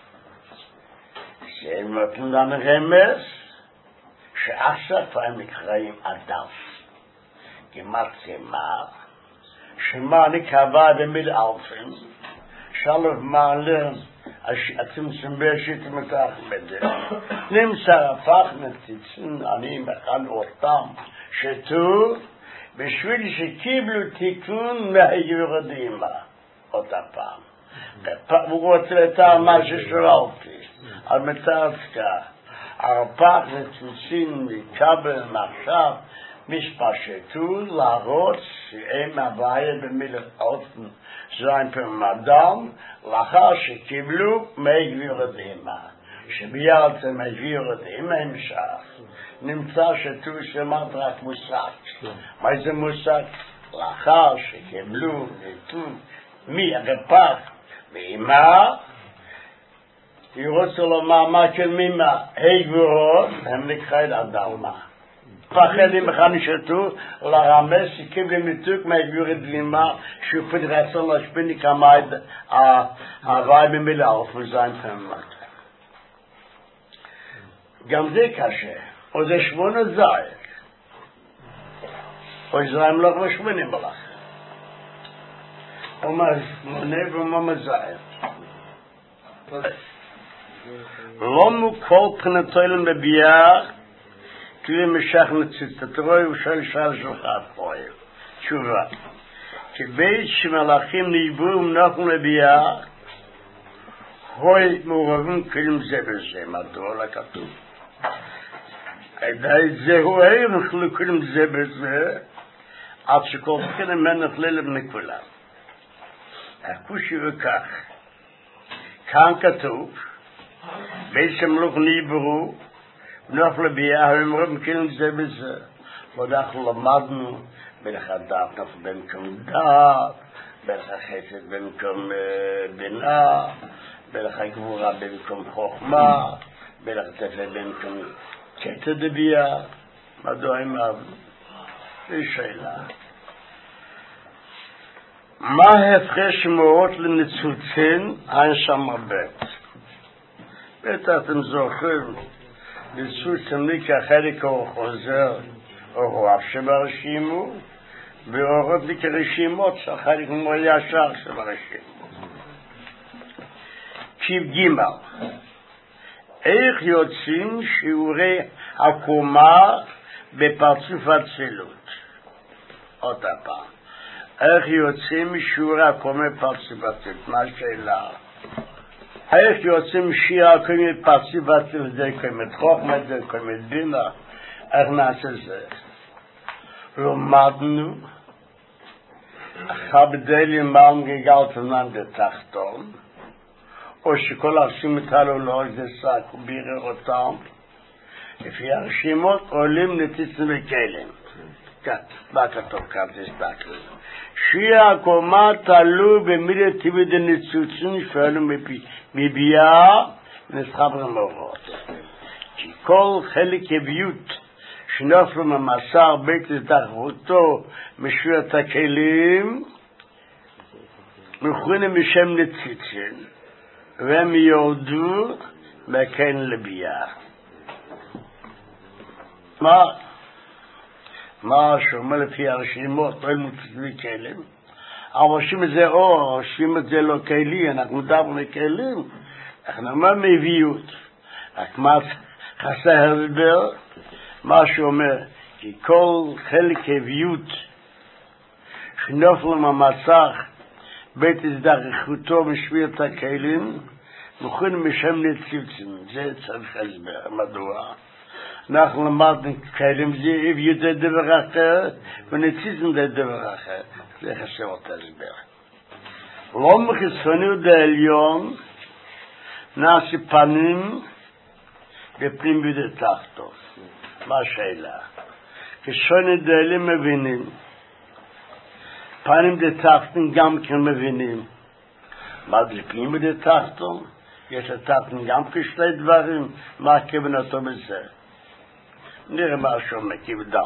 שהם נותנים לנו רמז שעכשיו הם נקראים אדם כמעט סמר שמה נקבע במיל אלפים שלב מעלם אתם סמבשית מתח בזה נמצא הפך נציצים אני מחל אותם שתו בשביל שקיבלו תיקון מהיורדים אותה פעם הוא רוצה לתאר מה ששואלתי על מתעסקה הרפח נציצים מקבל מעכשיו משפשטו להראות שהם הבעיה במיל אלפים זין פרמדם לאחר שקיבלו מהיורדים שביארצה מהיורדים המשך נמצא שתו שמעת רק מושג מה זה מושג? לאחר שקיבלו נתון מהרפח ואימה היא רוצה לומר מה כן מימה הגבורות הם נקראים אדלמה פחדים בחמישתו לרמז שקיבלו ניתוק מהגבורת דלימה שהוא פדרצון להשפיני כמה ההוואי במילה ופוזיין פרמט גם זה קשה או זה שמונה זייק או זיים לך ושמונים בלך או מונה ומה מזייק לא מוכל פנטוילם בביאה כלי משך נציטטרוי ושל שלך פועל תשובה כבית שמלאכים ניבאו מנחנו לביאה הוי מעורבים כלים זה בזה מדוע לכתוב זהו הערך לכלים זה בזה עד שכל תחילה מנך ללב מכולם הקושי וכך כאן כתוב בית שמלוך ניבאו נוח לביאה הם אומרים כלים זה בזה ואנחנו למדנו בלך הדעת נפל במקום דעת בלך החסד במקום בינה בלך הגבורה במקום חוכמה בלך תפל במקום קטע דבייה מדוע הם אהבנו? זו שאלה מה ההפרש מורות לניצוצין אין שם בית בטח אתם זוכרים ניצוצין לי כחלק הוא חוזר או רוח שברשימו ואורות לי כרשימות שהחלק הוא ישר שברשימו קיב גימל איך יוצאים שיעורי הקומה בפרצוף הצילות אותה פעם איך יוצאים שיעורי הקומה בפרצוף הצילות מה השאלה? איך יוצאים שיעורי הקומה בפרצוף הצילות זה קומת חוכמה זה קומת בינה איך נעשה זה? למדנו אחר בדלים מעם גגלת ענן בתחתון או שכל הרשים התחלו לאור זה שק ובירר אותם לפי הרשימות עולים נציצים וכלים מה כתוב כאן תסתכלו שיעה הקומה תלו במילה טבעי דניצוצים שעלו מביאה נסחבר מאורות כי כל חלק אביות שנופלו ממסר בית התאחרותו משורת הכלים מכונים משם נציצים והם יורדו מכן לביאה מה שאומר לפי הרשימות לא מוצאים כלים אבל רשים את זה אור רשים את זה לא כלי אנחנו מדברים לכלים אנחנו אומר מביות רק מה חסר הסבר מה שאומר כי כל חלק הביות שנופל מהמסך בית הזדרכותו משבירת הכלים מכונים משם נציצים זה צריך הסבר מדוע אנחנו למדנו כלים זה הביות זה דבר אחר ונציצים זה דבר אחר זה חסר את הסבר לא מחסונו דעליון נעשי פנים בפנים בידי תחתו מה השאלה? כשונה דעלים מבינים פנים דתחתן גם כן מבינים. מדליפים בדתחתן, יש לתחתן גם כשתי דברים, מה הכוונתו בזה? נראה מה שאומר כבד.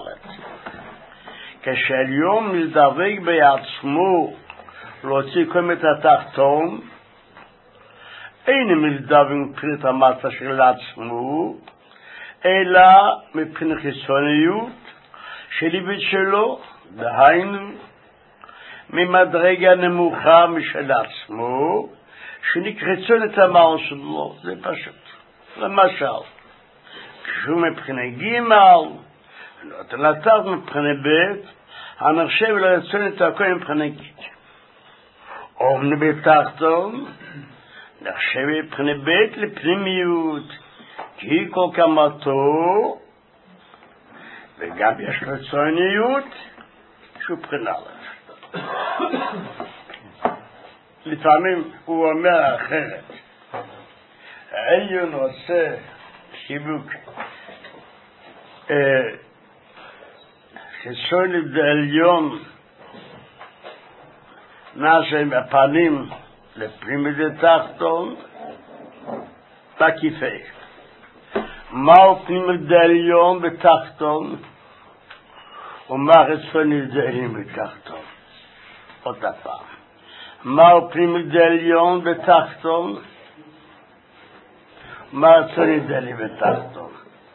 כשעליון מזדווג בעצמו להוציא קודם את התחתון, אין מזדווג מבחינת המצה של עצמו, אלא מבחינת חיצוניות שליבית שלו, דהיינו, ממדרגה נמוכה משל עצמו, שנקרצון את המעל שלו. זה פשוט. למשל, כשהוא מבחינה ג' נותן לתחת מבחינה ב', הנחשב לרצון את הכל מבחינה ג'. אומנה בתחתון, נחשב מבחינה ב' לפנימיות, כי היא כל כמתו, וגם יש רצוניות, שהוא בחינה לה. לפעמים הוא אומר אחרת. העליון עושה חיבוק חיצוני בעליון נעשה עם הפנים לפנימית תחתון תקיפה. מהו פנימית בעליון בתחתון ומה חיצוני בעליון בתחתון? עוד הפעם. מהו פנימית בעליון בתחתון? מה חיצוני בעליון בתחתון?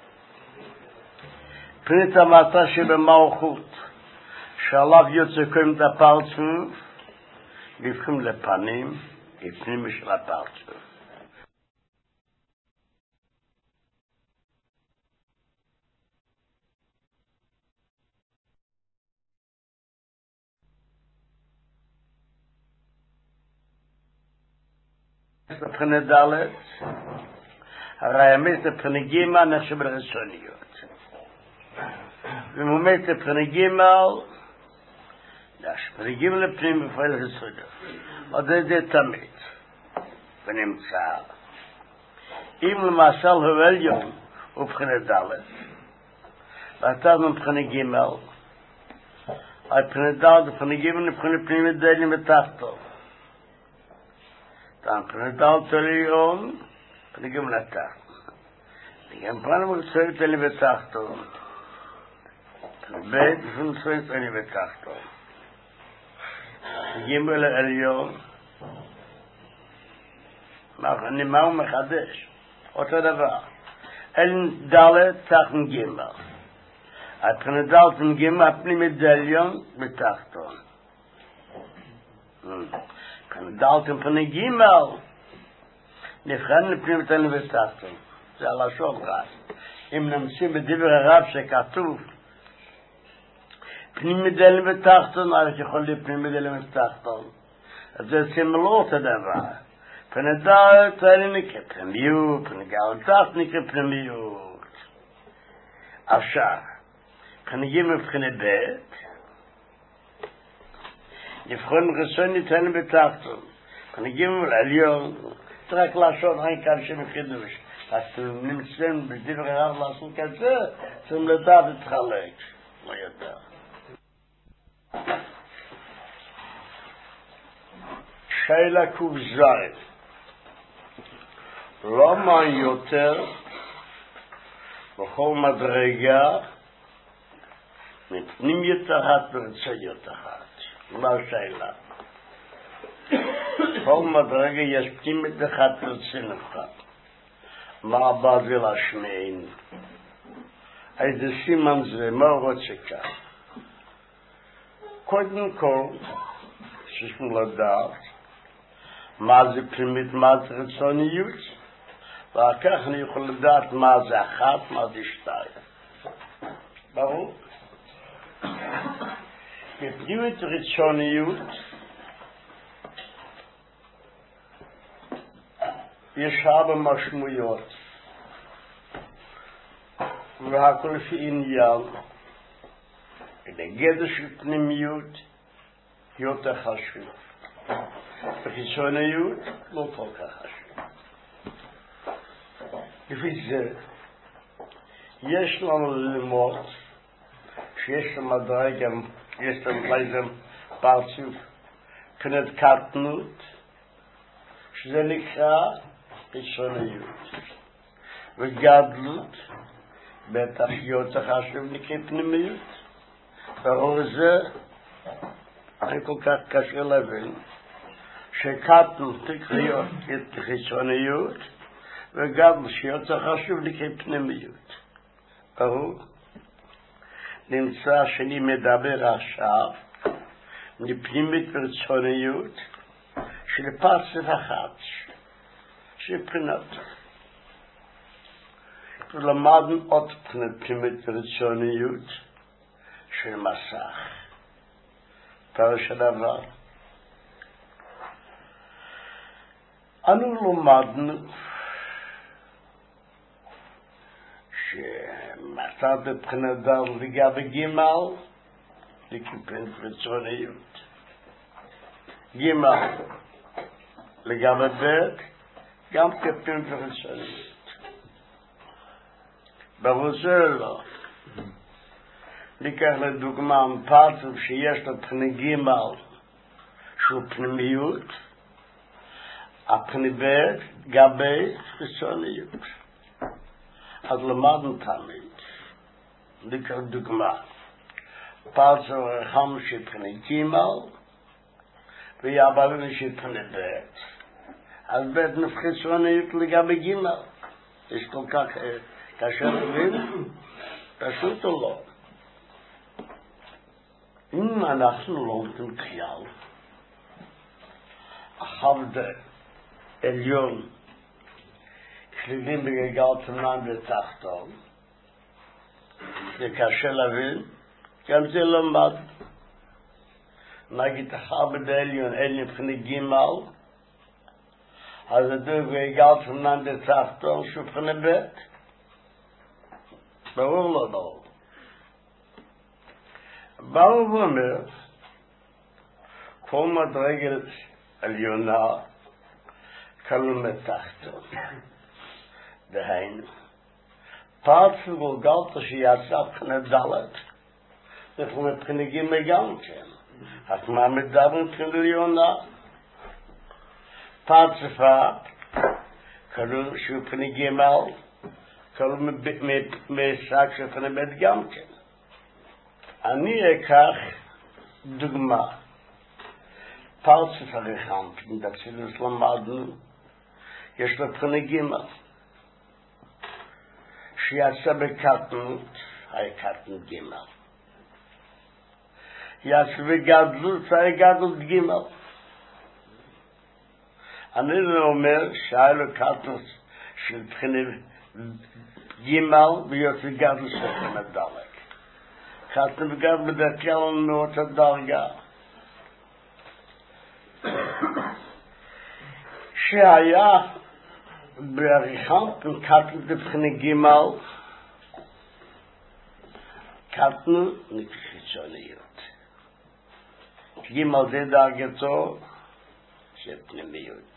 פנימית המטה שבמלכות שעליו יוצא קודם את הפרצוף לפנים לפנים לפנים של הפרצוף. לבחינה ד' הרי האמת לבחינה ג' נחשב לרצוניות. ומאמת לבחינה ג' לבחינה ג' לפנים בפועל רצוניות. עוד זה תמיד ונמצא. אם למשל הוא עליון הוא בחינה ד' ואתה מבחינה ג' הבחינה ד' ובחינה ג' לבחינה פנימית ד' בתחתון. dann Prädalterion, prägem Latar. Die Empfanung erzeugt eine Betrachtung. Präbet erzeugt eine Betrachtung. Die Gimbel Elion, אני מה הוא מחדש? אותו דבר. אין דלת תחתן גימל. הבחינה דלת עם גימל הפנימית דליון בתחתון. דלת עם פני גימל נבחן לפנימית דליון בתחתון. זה הלשון רב. אם נמצאים בדבר הרב שכתוב פנימית דליון בתחתון, אז יכול להיות פנימית דליון בתחתון. אז זה סימלות הדבר. פנדלת נקרא פנימיות, פנגלתת נקרא פנימיות. עכשיו, פנגיעים מבחינה ב' נבחון רצון ניתן בתחתון. פנגיעים לעליון, רק לשון אין כאן שמחידוש. אז נמצאים בדבר הרב לעשות כזה, צריכים לדעת להתחלק. לא יודע. שאלה קוב זין. למה יותר בכל מדרגה מפנימיות אחת ורצוניות אחת? מה השאלה? בכל מדרגה יש פנימיות אחת ורצוניות אחת. מה הבא זה לשניהם? איזה סימן זה? מה הוא רוצה כאן? קודם כל, צריכים לדעת מה זה פנימית, מה זה רצוניות, ואחר כך אני יכול לדעת מה זה אחת, מה זה שתיים. ברור? בפנימית רצוניות יש הרבה משמעויות, והכל לפי עניין. הגדר של פנימיות יותר חשוב. בחיצוניות לא כל כך חשוב. לפי זה, יש לנו ללמוד שיש למדרגה, יש לנו פרצוף כנת קטנות, שזה נקרא חיצוניות. וגדלות, בטח יותר חשוב נקרא פנימיות. ברור זה, אני כל כך קשה להבין, שקטנות תקריות את חיצוניות, וגם שיותר חשוב נקרא פנימיות. ברור? נמצא שאני מדבר עכשיו מפנימית ורצוניות של פרצוף אחת שבחינת ולמדנו עוד פנימית ורצוניות של מסך פרש הדבר אנו למדנו שמצא בבחינת דל לגבי גימל לכיפן רצוניות גימל לגבי בית גם כיפן רצוניות ברור זה לא ניקח לדוגמה פרצוף שיש לו פני גימל שהוא פנימיות הפני בית גבי רצוניות אז למדנו תמיד ניקח דוגמה פרצוף רחם שפני גימל ויעברנו שפני בית אז בית נפחיצוניות לגבי גימל יש כל כך קשה להבין פשוט או לא אם אנחנו לומדים כלל החבד עליון כלילים בגלגל תמנן ותחתון זה קשה להבין גם זה למד נגיד החבד עליון אין מבחינת גימל אז זה בגלגל תמנן ותחתון שהוא מבחינת בית ברור לא ברור ברור ואומר כל מדרגה עליונה כלול מתחתון דהיינו פרצוף גולגלתא שיצא מבחינת דלת זה מבחינת גימל גם כן אז מה מדבר מבחינת עליונה פרצוף כלול שהוא מבחינת גימל כלול משק מבחינת בית גם כן אני אקח דוגמה פרצוף הרחם בדקסילוס למדנו יש לו מבחינת גימל שיצא בקטנות היה קטנות גימל יצא בגדלות היה גדלות גימל אני לא אומר שהיה לו קטנות של מבחינת גימל ויוצא גדלות של מבחינת דלת קטנות וגדלות בדרך כלל מאותה דרגה שהיה בעריכם קטנות מבחינת גימל קטנות חיצוניות גימל זה דרגתו של פנימיות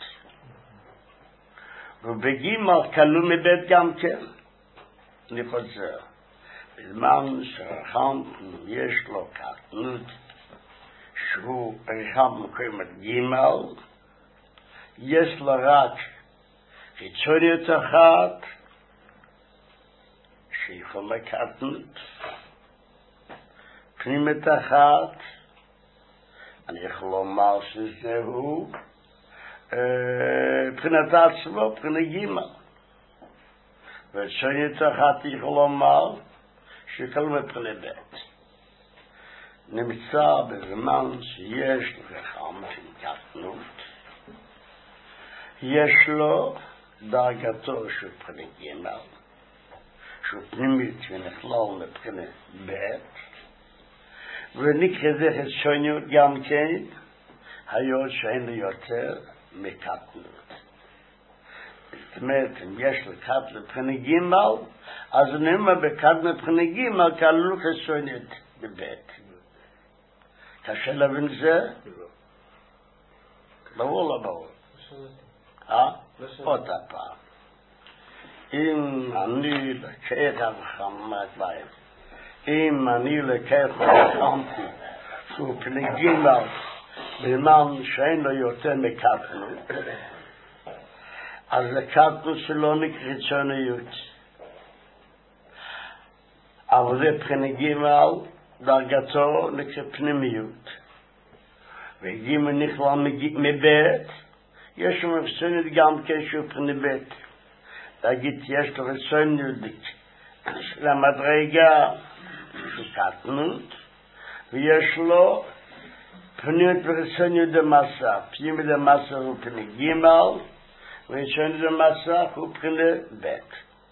ובגימל כלול מבית גם כן אני חוזר בזמן שרחם יש לו קטנות שהוא רחם מקיימת גימל יש לו רק חיצוניות אחת שיכול לקטנות פנימית אחת אני יכול לומר שזהו מבחינת עצמו, מבחינת גימל וחיצוניות אחת יכול לומר שכל מבחינת בית נמצא בזמן שיש רחם של קטנות יש לו דרגתו של מבחינת גימל שהוא פנימית ונכלל מבחינת בית ונקרא זה חיצוניות גם כן היות שאין לי יותר מקטנות זאת אומרת אם יש לקט מבחינת גימל אז נאמר בקט מבחינת גימל כלול חיצוניות בבית קשה להבין זה? ברור לא ברור עוד הפעם אם אני לקח החמת בית אם אני לקח החמתי שהוא פלגים על בזמן שאין לו יותר מקטנות, אז הקטנות שלו נקרא חיצוניות. אבל זה פלגים על דרגתו נקרא פנימיות. והגיע נכלל מבית, יש שם חיצוניות גם כשהוא פניבית. להגיד, יש לו חיצוניות של המדרגה של קטנות, ויש לו פנימיות וחיצוניות דמסה. פנימיות דמסה הוא פני גימל, וחיצוניות דמסה הוא פני בית.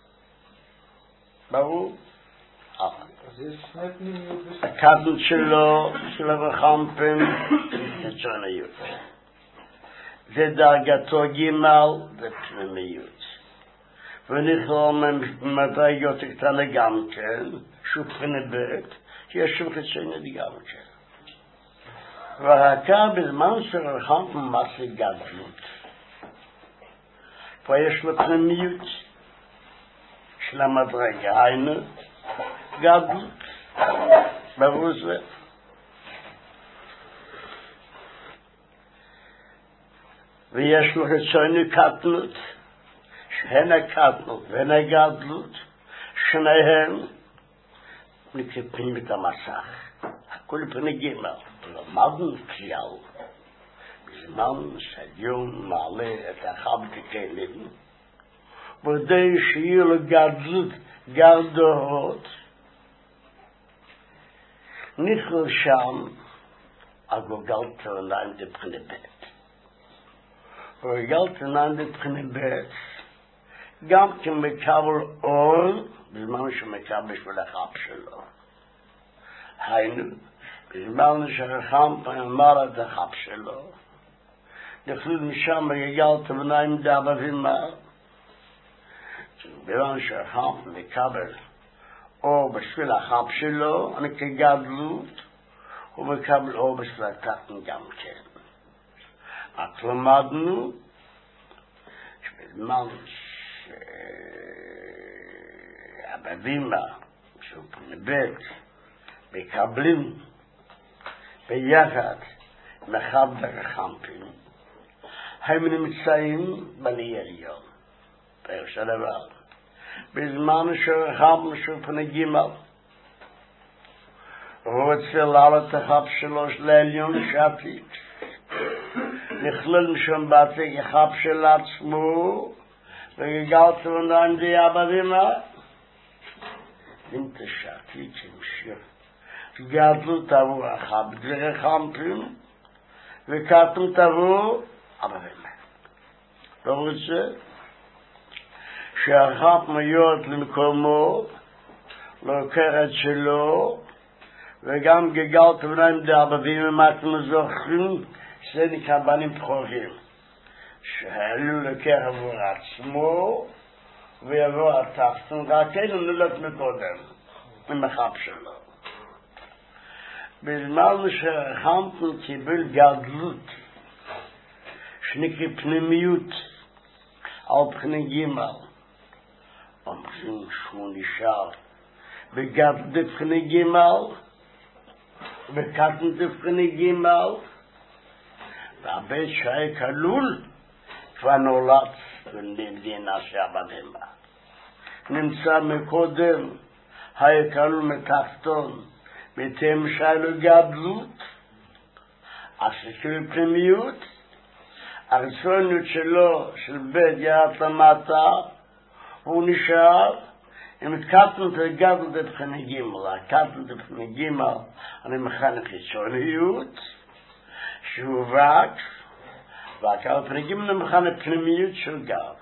ברור? אז יש שני פנימיות ושני. הקטנות שלו, של הרחמפן, חיצוניות. זה דרגתו גימל, זה פנימיות. ונכלל ממדרגות קטנה גם כן, שהוא פני בית, יש שם חיצוניות גם כן. ורקע בזמן של הרחמפן מעשה גדלות. פה יש לו פנימיות של המדרגה, היינו, גדלות. ברור זה. ויש לו חיצוניות קטנות, שהן הקטנות והן הגדלות, שניהם נקראים את המסך. הכל פני גימל. למדנו כלל, בזמן שהדיון מעלה את החב ככלים, כדי שיהיו לו גדלות גדולות, נכלל שם הגוגלת עיניים דבחינה בית. הגוגלת עיניים דבחינה בית, גם כמקבל אור, בזמן שמקבל בשביל החב שלו. היינו, בזמן שהרחמפן אמר את החב שלו, נכלל משם הגגלת עיניים דאבבימה, בזמן שהרחמפן מקבל אור בשביל החב שלו, אני כגדלות, הוא מקבל אור בשביל התחתן גם כן. רק למדנו, שבזמן שהבבימה, שהוא פנבט, מקבלים ביחד מחב דרחמפין, הם נמצאים בליריון. פרש הדבר. בזמן שרחמפין שהוא פני גימל, הוא רוצה לעלות החב שלו של העליון שעתיק. נכלל משום בעתיק החב של עצמו, וגגלת עיניים דאבבימה, אם תשעתיק המשך. גדלות עבור החב דרחמפין, וקטנות עבור אבבימה. לא רוצה שהחב מיועד למקומו, לוקח את שלו, וגם גגלת עיניים דאבבימה, מה אתם זוכרים? זה נקרא בנים בכורים. שהעלו לקח עבור עצמו, ויבוא התחתון, רק אלו נולד מקודם, עם החב שלו. בזמן שרחמפן קיבל גדלות, שנקרא פנימיות, על פני גימל, אומרים שהוא נשאר בגדלות פני גימל, בקטנות פני גימל, והבית שהיה כלול, כבר נולד במדינה שהבדימה. נמצא מקודם, היה כלול מתחתון, בתים שהיו גדלות, עשיתי פנימיות, הרצוניות שלו, של בית ירד למטה, הוא נשאר עם קטנות וגדלות בבחינה גימל. הקטנות בבחינה גימל, אני מכנה חיצוניות, שהוא וקס, והקטנות בבחינה גימל אני מכנה פנימיות של גב.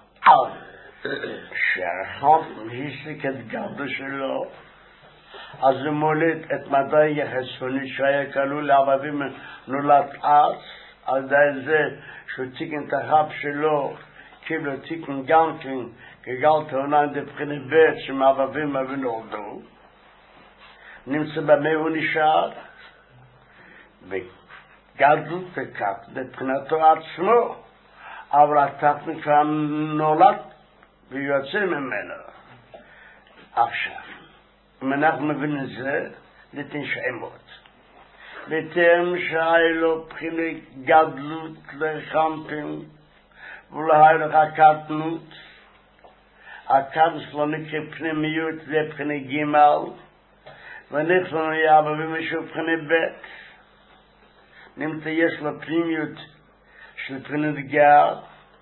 שהרחמפן הסיק את גדלו שלו, אז הוא מולד את מדרגה חיצונית שהיה כלול לאבבימה נולד על ידי זה שהוא תיקן את החב שלו, קיבל תיקן גם כן, כגלת עיניים דבחינה בית שמאבבימה ונולדו. נמצא במה הוא נשאר? בגדלות וקטנות מבחינתו עצמו, אבל התחתון כבר נולד ויוצא ממנו. עכשיו, אם אנחנו מבינים את זה, ניתן שמות. בטרם שהי לו בחיני גדלות לחמפים ולהילך הקטנות. הקטנות לא נקרא פנימיות, זה בחיני גימל, ונכלנו יאבא ומשהו בחיני בית. נמצא יש לו פנימיות של בחיני גר,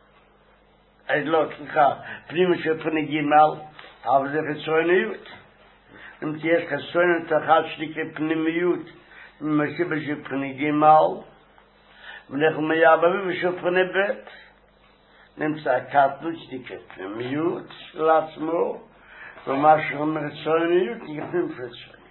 פנימיות של בחיני גימל, אבל זה חיצוניות. נמצא יש חיצוניות אחת שנקרא פנימיות, מסיבה של בחיני גימל, ונכלנו יאבא ומשהו בחיני בית. נמצא הקטנות שנקרא פנימיות של עצמו, ומשהו מחיצוניות נקרא חיצוניות.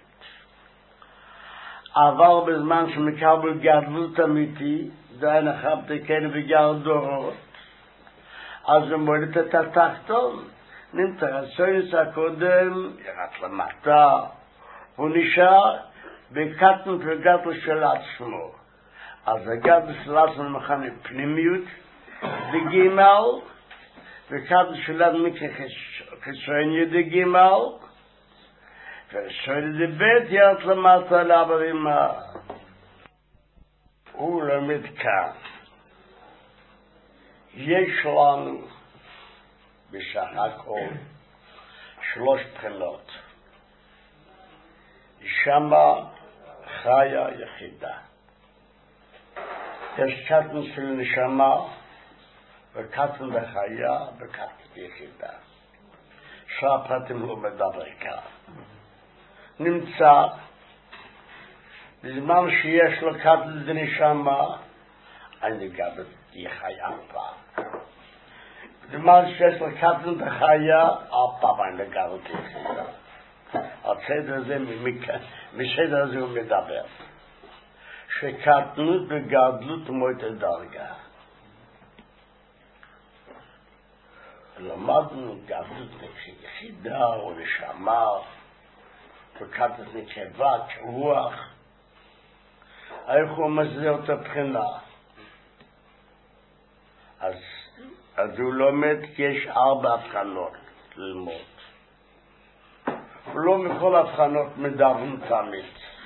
אבל בזמן שמקבל גדלות אמיתי, זה הנחב תקן וגר דורות, אז הוא מוריד את התחתון. נמצא החיצוניות הקודם, ירד למטה, הוא נשאר בקטנות וגדלות של עצמו. אז הגדלות של עצמו מכנה פנימיות, דגימל, וקטנות של עצמו חיצוניות דגימל, ושוין די בית ירד למטה לעברימה. הוא למד כאן. יש לנו בסך הכל 3 בחינות. שמה חיה יחידה. יש קטן של נשמה, וקטן בחיה, וקטן יחידה. שהפרטים לא מדבר כאן. נמצא בזמן שיש לו קטן דנשמה, אני גם חיה פעם. בזמן שיש לו קטן דחיה, פעם אני גם יחידה. הסדר הזה, מסדר הזה הוא מדבר. שקטנות וגדלות מועטת דרגה. למדנו גדלות יחידה או נשמה, וקטנות נקבת, רוח. איך הוא מסדר את הבחינה? אז הוא לומד כי יש 4 הבחנות ללמוד. לא מכל הבחנות מדברים תמיד.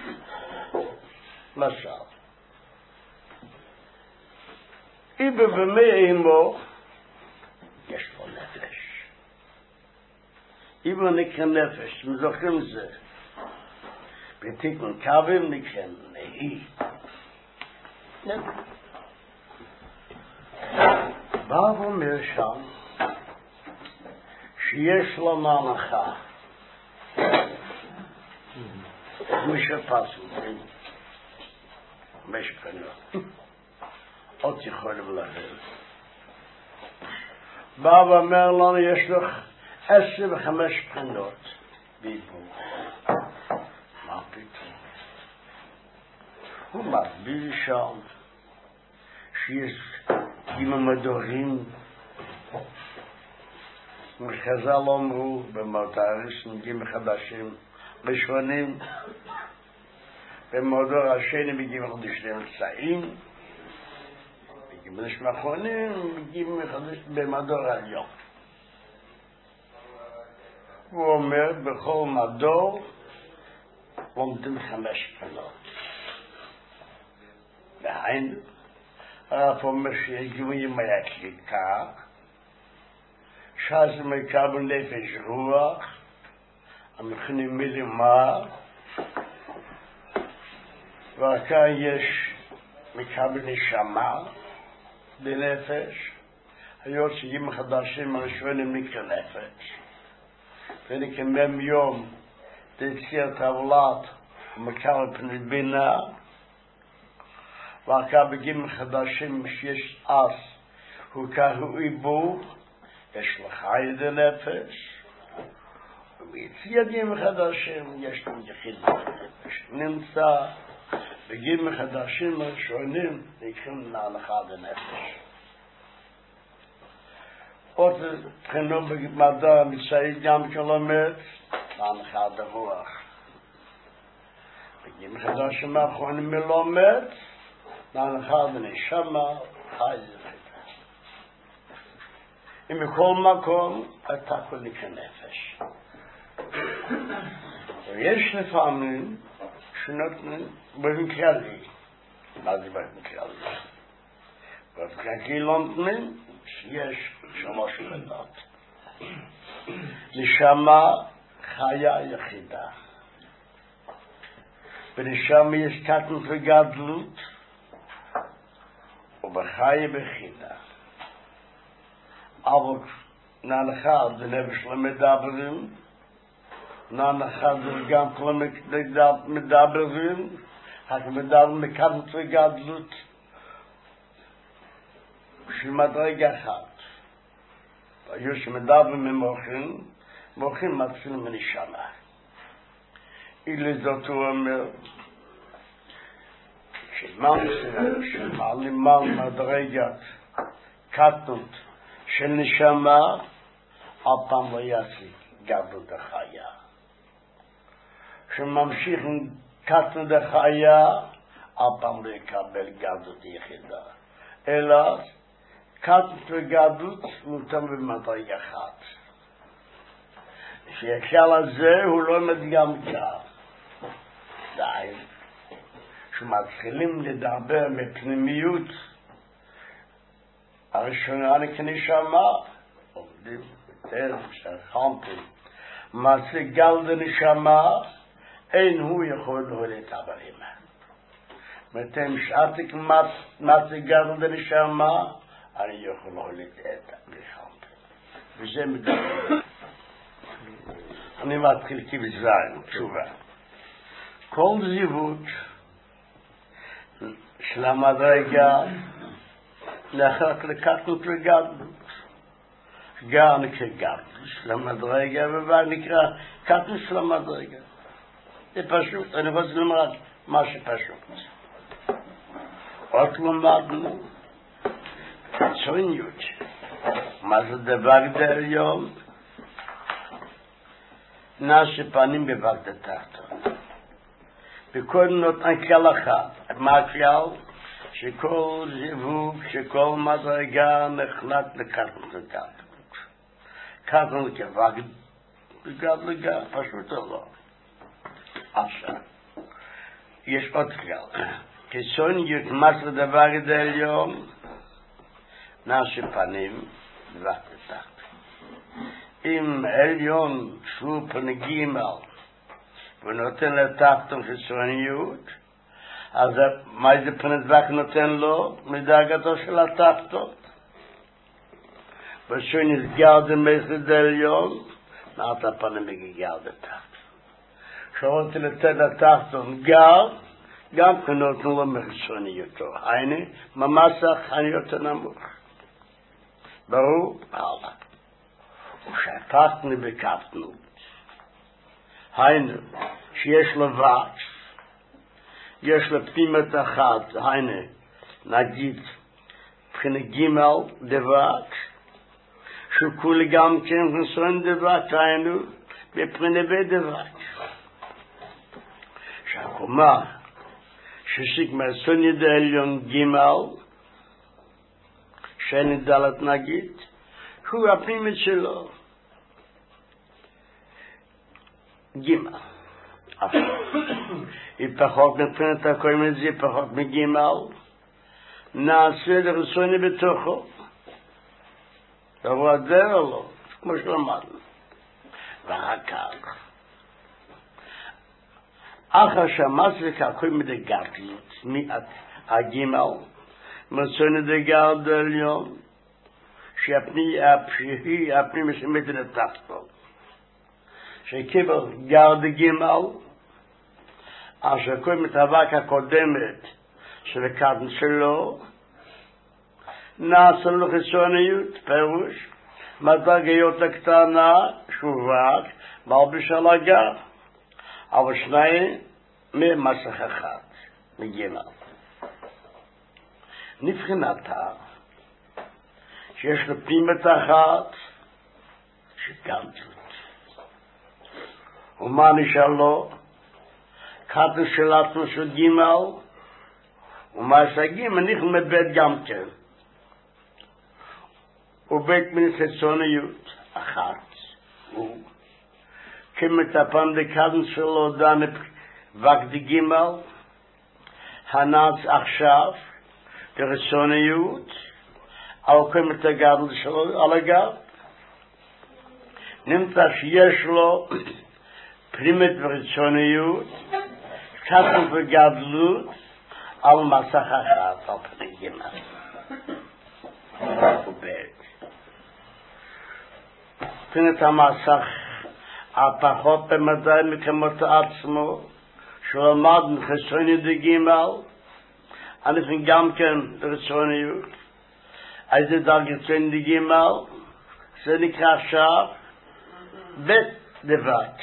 למשל, איבא במי אמו, יש לו נפש. איבא נקרא נפש, מזוכרים זה. בתיקון קווים נקרא נהי. בא ואומר שם, שיש לו מהלכה. מי שפסו, משפנות. עוד יכול לבלחל. בא ואומר לנו, יש לך 25 בחינות ביבור. מה פתאום? הוא מסביר שם שיש גימם מדורים. חז"ל אמרו במותריסים גימם חדשים ראשונים, במדור השני בגימם חדשים צעים, בגימם שמחונים בגימם חדשים במדור היום. הוא אומר בכל מדור לומדים 5 בחינות. והיינו, הרב אומר שיגיעו ימי הקליטה, שאז מקבל נפש רוח, המכנים מלמעלה, וכאן יש מקבל נשמה בנפש, היות שימים חדשים הראשונים נקרא נפש. ונקמם יום תציע תבלת ומקבל פני בינה, וכאן בגימים חדשים שיש אס, הוא כהו עיבור, יש לך ידי נפש, וביציע גימים חדשים יש לנו יחיד נפש. נמצא בגימים חדשים הראשונים נקראים להלכה בנפש. עוד בחינות במדע המצאי גם כלומד להלכה ברוח. בגימים חדשים האחרונים מלומד להלכה בנשמה חי יחיד. ומכל מקום אתה כל נקרא נפש. ויש לפעמים שנותנים באופן כללי. מה זה באופן כללי? באופן כללי לומדים שיש שלוש בחינות. נשמה חיה יחידה. בנשמה יש קטנות וגדלות, ובחיה בחידה. אבל ננחד בנפש למדברים, ננחד גם כל מדברים, רק מדברים מקטנות וגדלות, של מדרגה אחת. היו שמדברים ממוחים, מוחים מתחילים מנשמה. אלה זאת הוא אומר, שמעלים מדרגת קטנות של נשמה, אף פעם לא יעשי גדלות החיה. שממשיך עם קטנות החיה, אף פעם לא יקבל גדלות יחידה. אלא קטנות וגדלות מותם במדרגה אחת. שהכלל הזה הוא לא מדגם כאן. די. שמתחילים לדבר מפנימיות הראשונה כנשמה, עובדים יותר שחמתם, מעשה גל בנשמה, אין הוא יכול להוליד עברים. מתם שעתק מעשה גל בנשמה, אני יכול להוליד את החמתם. וזה מדבר. אני מתחיל כבזיים, תשובה. כל זיוות של המדרגה לאחר לקטנות וגדלות. גר נקרא גדלות של המדרגה ובא נקרא קטנות של המדרגה. זה פשוט, אני רוצה לומר מה שפשוט. עוד למדנו חיצוניות. מה זה דבר דעליון? נעשה פנים בבגד התחתון. בכל נותן כלל אחד. מה הכלל? שכל זיווג, שכל מדרגה נחלט לקטנות וגדלות. קטנות וגדלות, פשוט או לא. עכשיו, יש עוד כלל. חיצוניות, מה זה דבר עליון? נעשה פנים בבגד התחתון. אם עליון שהוא פנגימל ונותן לתחתון חיצוניות, אז מה זה פנדבק נותן לו? מדרגתו של התחתון. ושהוא נסגר דמסד עליון, נעת הפנים בגגר בתחתון. כשרוצה לתת לתחתון גר, גם נותן לו מחיצוניותו. הנה, ממסך אני יותר נמוך. ברור? הלאה. ושהתחתני בקטנות. היינו, שיש לו וקס, יש לו פנימת אחת, היינו, נגיד, בחינה גימל דווקס, שכולי גם כן חסון דווקס, היינו, בבחינה בדווקס. שהקומה, שסיק מהסוני דעליון גימל, שני דלת נגיד, הוא הפנימית שלו. גימל. היא פחות מבחינת הקוימת זה פחות מגימל. נעשה לרצוני בתוכו. תבוא הדבר לו, כמו שלמדנו. ואחר כך. אחר שמעשה כקוימת דגרתיות, מהגימל, מצוני דגרד עליון, שהיא הפני משמעת לתחתון. שקיבל גרד גימל, אשר כל מתאבק הקודמת של הקדן שלו, נעשה לו חיצוניות, פירוש, מדרגיות הקטנה, שובק, מלביש על הגר, אבל שניים ממסך אחד, מגימל. נבחינתה, שיש לו פנימת אחת, שגמתות. ומה נשאר לו? קטן של עצמו של גימל, ומה שגימל נכנס מבית גם כן. ובית מן חיצוניות אחת. הוא כמטפן דקטן שלו דן וק די גימל, הנץ עכשיו, דרצוניות, על קמת הגדל שלו, על הגב, נמצא שיש לו פרימת ורצוניות, קטן וגדלות, על מסך אחד, על פני גימל. פרימת המסך, הפחות במדי מקמות עצמו, שלמד מחסוני די גימל, אני גם כן רצוניות, אז זה דרגצוני די גימל, זה נקרא עכשיו, בית דבק.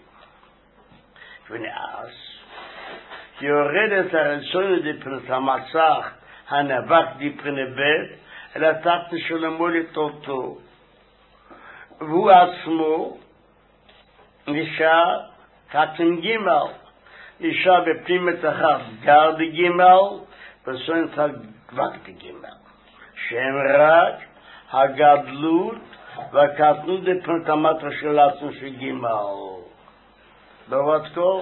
ונאז, יורדת הרצוני די פרימת המסך, הנאבק די פרימת בית, אלא תחת שלמול אותו, והוא עצמו, נשאר קטן גימל, נשאר בפנימת אחת גר די גימל, וסוין תגבק די גימל, שהם רק הגדלות והקטנות די פנימת המטרה של עצמו של גימל. ברור עד כה?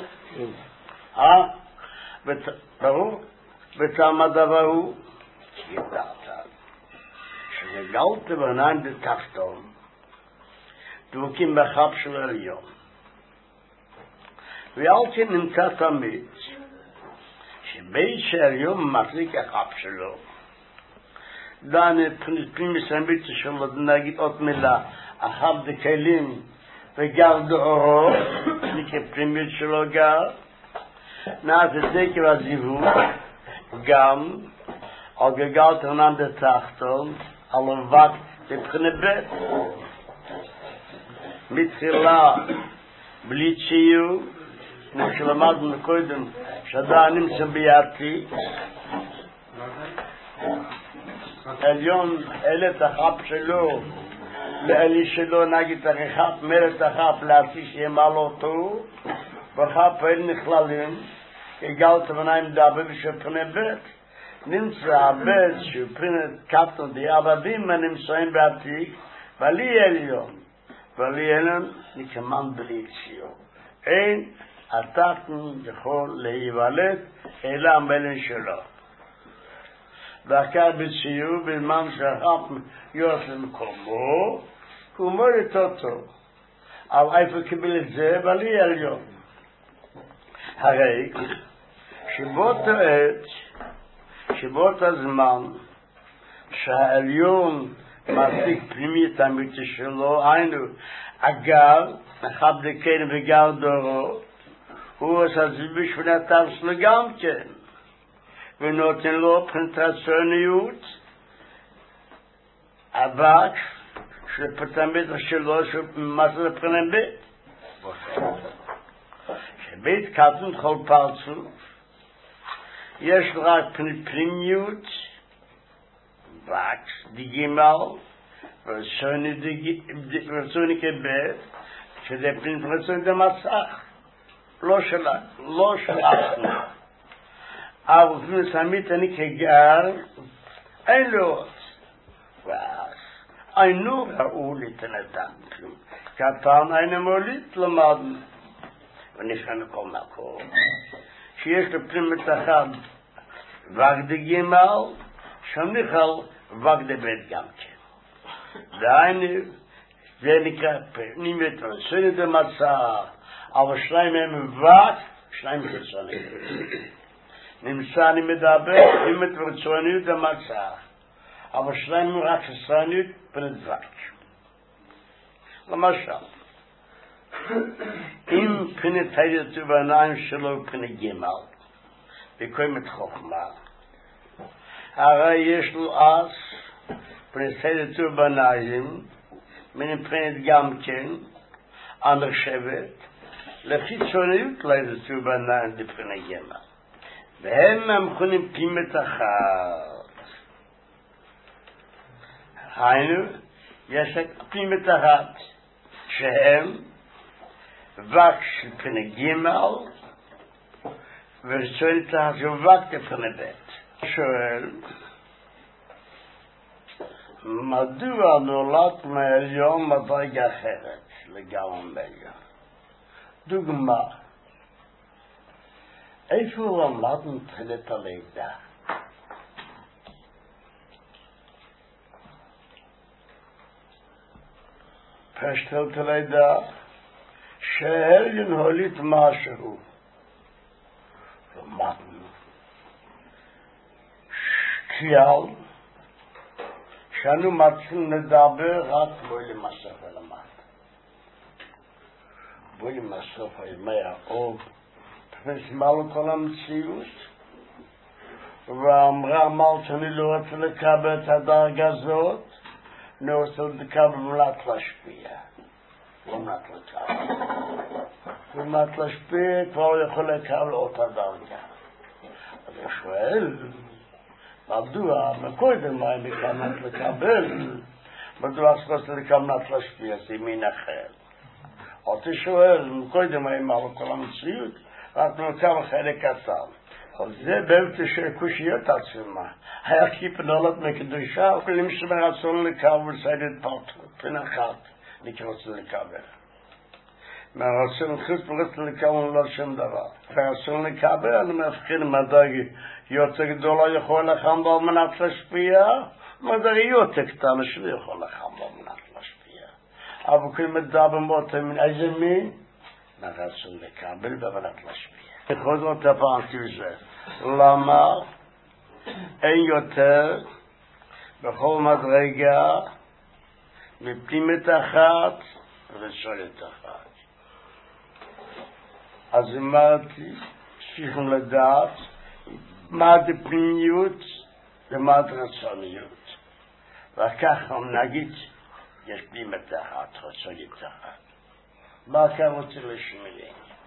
ברור? ותמה דבר הוא? ידעת. שנגלת בניים בתחתון, דבוקים בחב של עליון. ואל כן נמצא תמיד, שבית שעליון מחזיק החב שלו, דני פנים מסמית שלו, נגיד עוד מילה, החב דקלים וגר דאורו, נקרא פנימית שלו גר, נעשה דקר הזיוות, גם, על גגל תרנן דתחתון, על לבק בבחינת בית. מתחילה בלי ציור, כמו שלמדנו קודם, שדה נמצא ביעתי, עליון אלה את החב שלו, לאלי שלו נגיד הרחב, מלת החב לעשי שימל אותו, וחב פעל נכללים, כגל תבניים דאבה ושפני בית. נמצא הבית שפרינת קטון די עבדים הנמצאים בעתיק, ולי עליון. ולי עליון נקמן בלי ציור. אין התחתן יכול להיוולד אלא המלן שלו. והקר בציור בזמן שהחב יורד למקומו, הוא מוריד אותו. אבל איפה קיבל את זה? ולי עליון. הרי שבאות הזמן שהעליון מעסיק פנימית האמיתי שלו, היינו אגב, החב דקן וגר דורו, הוא עושה זה בשביל התו שלו גם כן, ונותן לו פרנטרציוניות, אבק של פרטמטר שלו, שמסר לפרנבט. שבית קטן כל פרצוף, יש רק פנימיות, וקס, די גימל, ורצוני כבית, שזה פרצוני דמצח, לא שלחנו. אבל לפני סמית אני כגר, אין לו עוד. ואז, אינו ראו לתנתם כלום. קטן אינו מוליד למדנו. ונפענו כל מקום. שיש לו פנימית אחד, וק די גימל, שם נכלל וק די בית גם כן. דהיינו, זה נקרא פנימית רצוני דמצח, אבל שניים הם וק, שניים רצוני. נמצא אני מדבר, פנימית רצוניות דמצח, אבל שניים הם רק רצוניות פנימית וק. למשל, אם פנימית הידתו בעיניים שלו פנימית גימל, וקוימת חוכמה, הרי יש לו אז פנימית הידתו בעיניים, מפנימית גם כן, הנחשבת, לחיצוניות לידתו בעיניים לפנימית גימל. והם המכונים פנימית אחת. היינו, יש פנימית אחת, שהם וק של פני גימל, ורצונית אחת של וק לפני בית. שואל, מדוע נולד מהעליון מדרגה אחרת לגמרי מעליון? דוגמה, איפה למדנו תחילת הלידה? פשטת הלידה שהעליון הוליד משהו. למדנו כלל שאנו מתחילים לדבר רק בואי למסוף הלמד. בואי למסוף הימי האוב ונשמע כל המציאות ואמרה אמרת שאני לא רוצה לקבל את הדרגה הזאת, אני רוצה לקבל מלאת להשפיע. לא מלאת לקבל. מלאת להשפיע כבר יכול לקבל אותה דרגה. אז אני שואל, מדוע מקודם מה אני כמעט לקבל? מדוע אספוס לקמנת להשפיע? זה מין אחר. אותי שואל, מקודם מה אמר כל המציאות? רק נוצר חלק קטן. אבל זה באמת שקושיות עצמה. היה כיפה נולד מקדושה, וכלים שמרצון לקבל בסיידת פרטות, פן אחת, נקרוצה לקבל. מהרצון חוץ פרץ לקבל לא שום דבר. והרצון לקבל, אני מבחין מדרגי, יותר גדולה יכול לחם בו מנת להשפיע, מדרגי יותר קטנה שלא יכול לחם בו מנת להשפיע. אבל כל מדבר מות מן איזה מין, מהרצון לקבל במנת להשפיע. חוזר הפעמתי בזה. למה? אין יותר בכל מדרגה מפנימית אחת ושולת אחת. אז אמרתי, צריכים לדעת מה זה פנימיות ומה זה רצוניות. וככה נגיד, יש פנימית אחת, רצונית אחת. מה כאן רוצה לשמיע?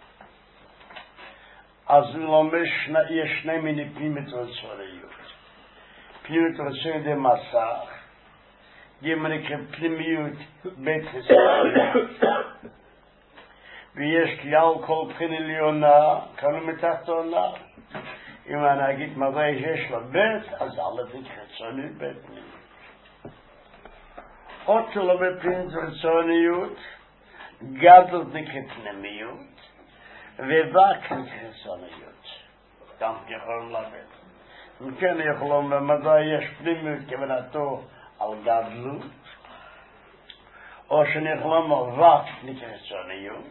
אז יש שני מיני פנימית רצוניות. פנימית רצוניות זה מסך, זה נקרא פנימיות בית חסרוניות. ויש כלל כל בחינה עליונה, כלו מתחתונה. אם אני אגיד מתי יש לו בית, אז א' חיצונית בית פנימית. עוד שלא בפנימית רצוניות, גדול נקרא פנימיות, ובק נקרא חיצוניות. גם יכולים לבית. אם כן יכולים במדע יש פנימיות כוונתו על גדלות, או שיכולים על בק נקרא חיצוניות,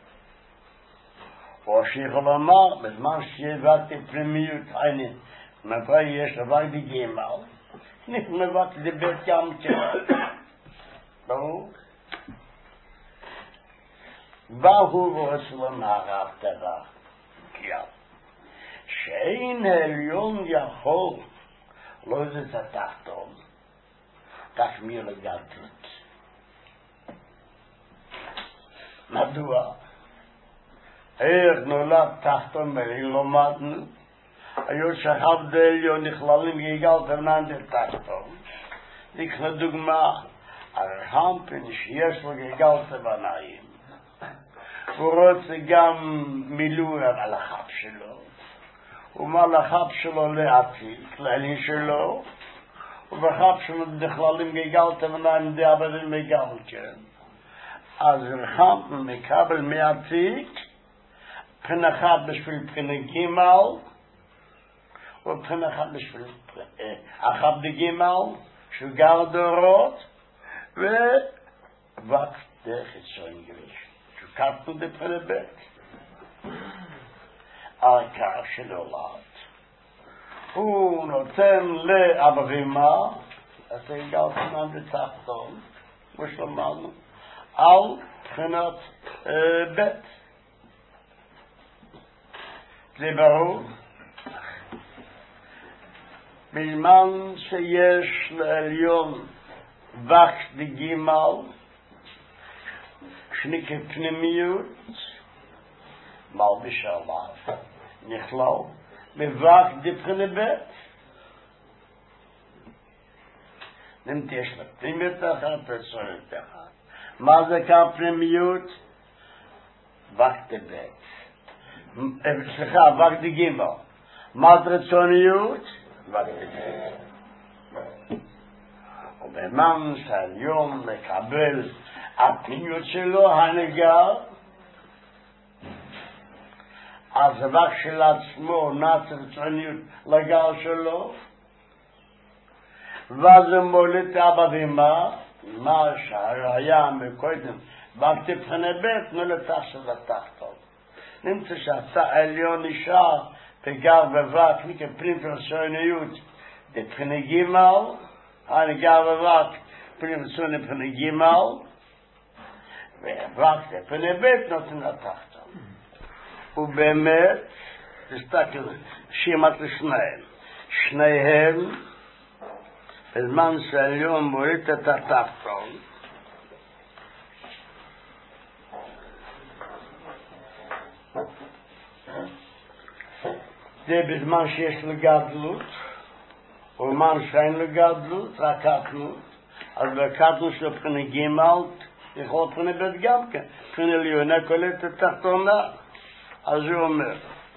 או שיכול לומר, בזמן שיבקתי פנימיות, הנה, מתי יש לבק בגמל, נבק לבית גם כן. ברור? והוא רוצה לומר הרב דבר, כלל, שאין העליון יכול, לא זה התחתון, תשמיר לגדלות. מדוע? איך נולד תחתון מרי לומדנו, היו שכב דליון נכללים יגל תמנן תחתון. נקרא דוגמה, הרחמפן שיש לו יגל תבנאים. הוא רוצה גם מילוי על החב שלו, ומה לחב שלו לעתיק, לעלי שלו, ובחב שלו נכללים יגל תבנאים די עבדים יגל כן. אז הרחמפן מקבל מעתיק, פן אחד בשביל פן גימל, ופן אחד בשביל אחד בגימל, שהוא גר דורות, ובק דרך חיצון גריש, שהוא כתנו דפן בית. על כך שנולד. הוא נותן לאברימה, אז זה יגל פנן בתחתון, כמו שלמדנו, על בחינת בית. זה ברור. בזמן שיש לעליון וקס דגימל, שנקרא פנימיות, מלביש עליו, נכלל, בווקס דפני בית. נמתי יש לה פנימיות אחת, פרסונית אחת. מה זה כאן פנימיות? וקס דבית. סליחה, וקס דגימל. מה זה רצוניות? וקס דבית. ובמן שהיום לקבל הפנימיות שלו הנגר, אז רק של עצמו נעשה חיצוניות לגל שלו, ואז הוא מוליד אבא ואמא, מה שהיה מקודם, בקטפני בית, נולתח לתחתון. נמצא שהעליון נשאר בגר בבק, כפרים פרסוניות, בפני גימל, אני גר בבק, פרים פרסוניות בפני גימל, ובק בפני בית נותן לתחתון. ובאמת, תסתכל, שימת לשניהם. שניהם, בזמן שהעליון מוריד את התחתון, זה בזמן שיש לגדלות, ובזמן שאין לגדלות, רק קטנות, אז בקטנות של פני גימל, יכול פני בית גם כן, פני עליונה קולט את התחתונה. אז הוא אומר,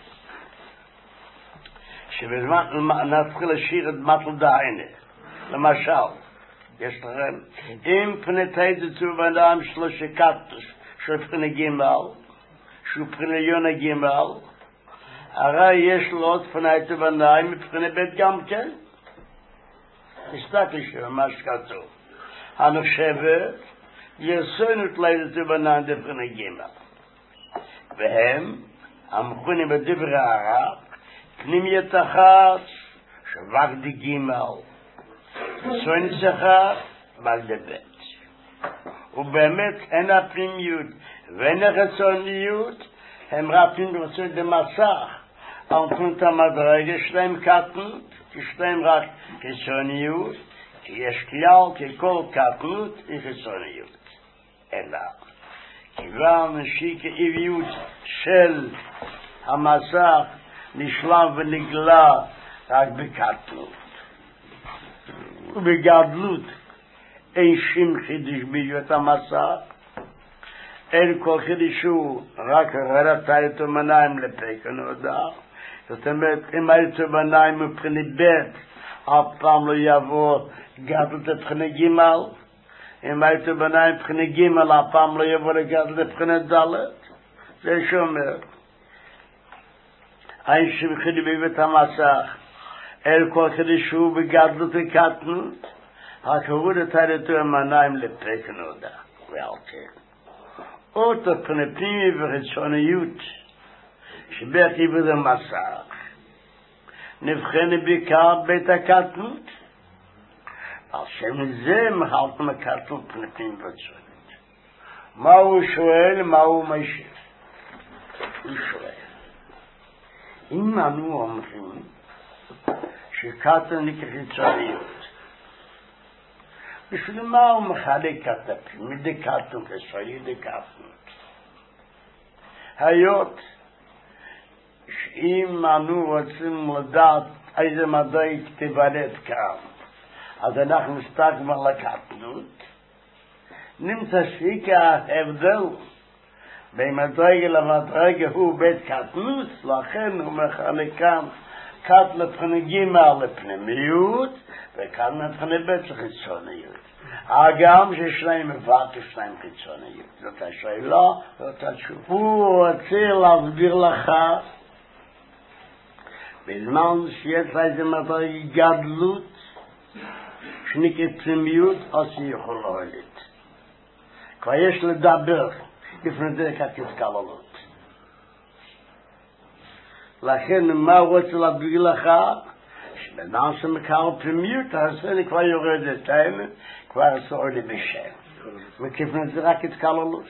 שבזמן נתחיל לשיר את מטל דהיינה, למשל, יש לכם, אם פני תיידתו בנם שלושה קטוס, של פני גימל, שהוא פני עליונה גימל, הרי יש לו עוד פני תבניים מבחיני בית גם כן. תסתכל שם מה שכתוב. הנחשבת יסונות לידת תבניים בפני גימל. והם המכונים בדברי הרב פנימיות אחת שבק די גימל. סוינס אחת בק די בית. ובאמת אין הפנימיות ואין החיצוניות הם רפים ברצון דמסך. אנפון את המדרגה שלהם קטנות, יש להם רק חיצוניות, כי יש כלל, כי כל קטנות היא חיצוניות. אלא, כיוון שכאיות של המסך נשלם ונגלה רק בקטנות. ובגדלות אין שום חידוש בהיות המסך, אין כל חידושו רק רדתה את המניים לפקן הודע. זאת אומרת, אם היית בניים מבחיני בית, אף פעם לא יבוא גדלות לבחיני גימל. אם היית בניים מבחיני גימל, אף פעם לא יבוא לגדלות לבחיני דלת. זה שאומר, אין שום חידוש בהיות המסך, אין כל חידושו בגדלות וקטנות, רק רדתה את המניים לפקן הודע. ועל כן. אותו פני פנימי וחיצוניות שבית עיבוד המסך נבחן בעיקר בית הקטנות על שמזה מחלתם הקטנות פני פנימי וחיצוניות. מה הוא שואל? מה הוא משיב? הוא שואל אם אנו אומרים שקטנות כחיצוניות בשביל מה הוא מחלק את הפנימי דקטנות חיצוניות דקטנות? היות שאם אנו רוצים לדעת איזה מדעי תיברד כאן, אז אנחנו מסתכלים על הקטנות, נמצא שעיקר ההבדל בין מדרגה למדרגה הוא בית קטנות, לכן הוא מחלק כאן קט לפני גימל לפנימיות, וכאן לפני בית לחיצוניות. הגם שיש להם מבט, יש להם חיצוניות. זאת השאלה, זאת התשובה. הוא רוצה להסביר לך, בזמן שיש לה איזה מדרגה גדלות, שנקראת פנימיות, אז היא יכולה להוליד. כבר יש לדבר, לפני דרך התסכללות. לכן מה הוא רוצה להסביר לך? שבנם שמקר פנימיות, אז אני כבר יורד את האמת, כבר עשו עולה בשם. וכפני זה רק התקללות.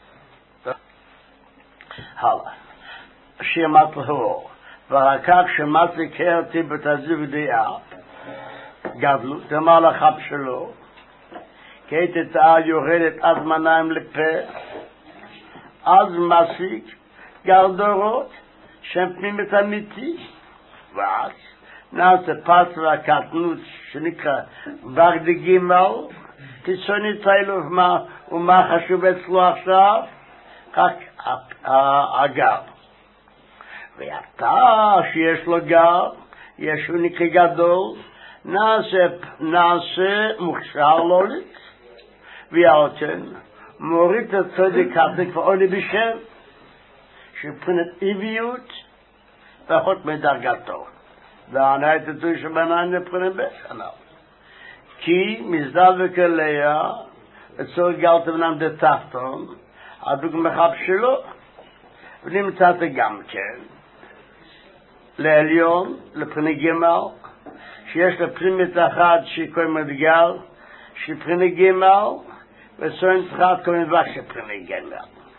הלאה. שימת לו, ורקק שמת לקרתי בתזיב דעה, גדלות, אמר לחב שלו, כעת את העל יורדת עד מניים לפה, אז מסיק גרדורות, שם פנימית אמיתי, ואז נעשה פסר הקטנות שנקרא בגדי גימל, קיצונית האלו ומה חשוב אצלו עכשיו? רק הגב. ואתה שיש לו גב, יש הוא נקרא גדול, נעשה מוכשר לולית, ויאותן מוריד את צודק כזה כבר עולה בשם, שבחינת איביות, פחות מדרגתו. והענה את התוי שבניים לפרינם בסנאו. כי מזדל וכליה, אצור גלת בנם דתחתון, הדוג מחב שלו, ונמצאת גם כן, לעליון, לפריני גמל, שיש לפרימית אחת שהיא קוראים מדגל, שהיא פריני גמל, וסוין צריכת קוראים וקשה פריני גמל.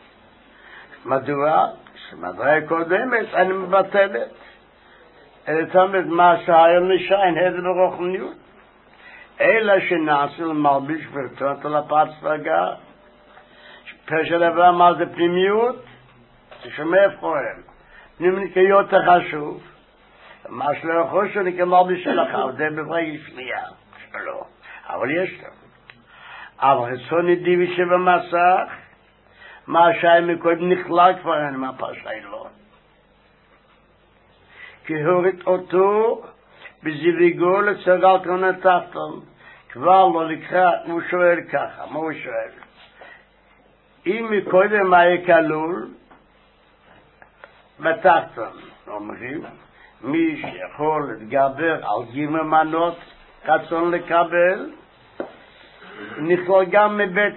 מדוע? שמדריה קודמת, אני מבטלת. אלא תמיד מה שהיום נשען, הד ברוחניות. אלא שנעשו למלביש ורטונות על הפצפגה, פשע דבר מה זה פנימיות, זה שומע פועל. פנימיות החשוב, מה שלא יכול שאני כמלביש שלך, זה בפרק שנייה שלו. אבל יש לו. אבל חסוני דיבי שבמסך, מה שהיה מקודם נכלל כבר אין מה פשעי לו. כי הוריד אותו בזיוויגו לצגל קרון התחתון. כבר לא לקראת, הוא שואל ככה, מה הוא שואל? אם מקודם היה כלול בתחתון, אומרים, מי שיכול להתגבר על גימל מנות, רצון לקבל, נכלל גם מבית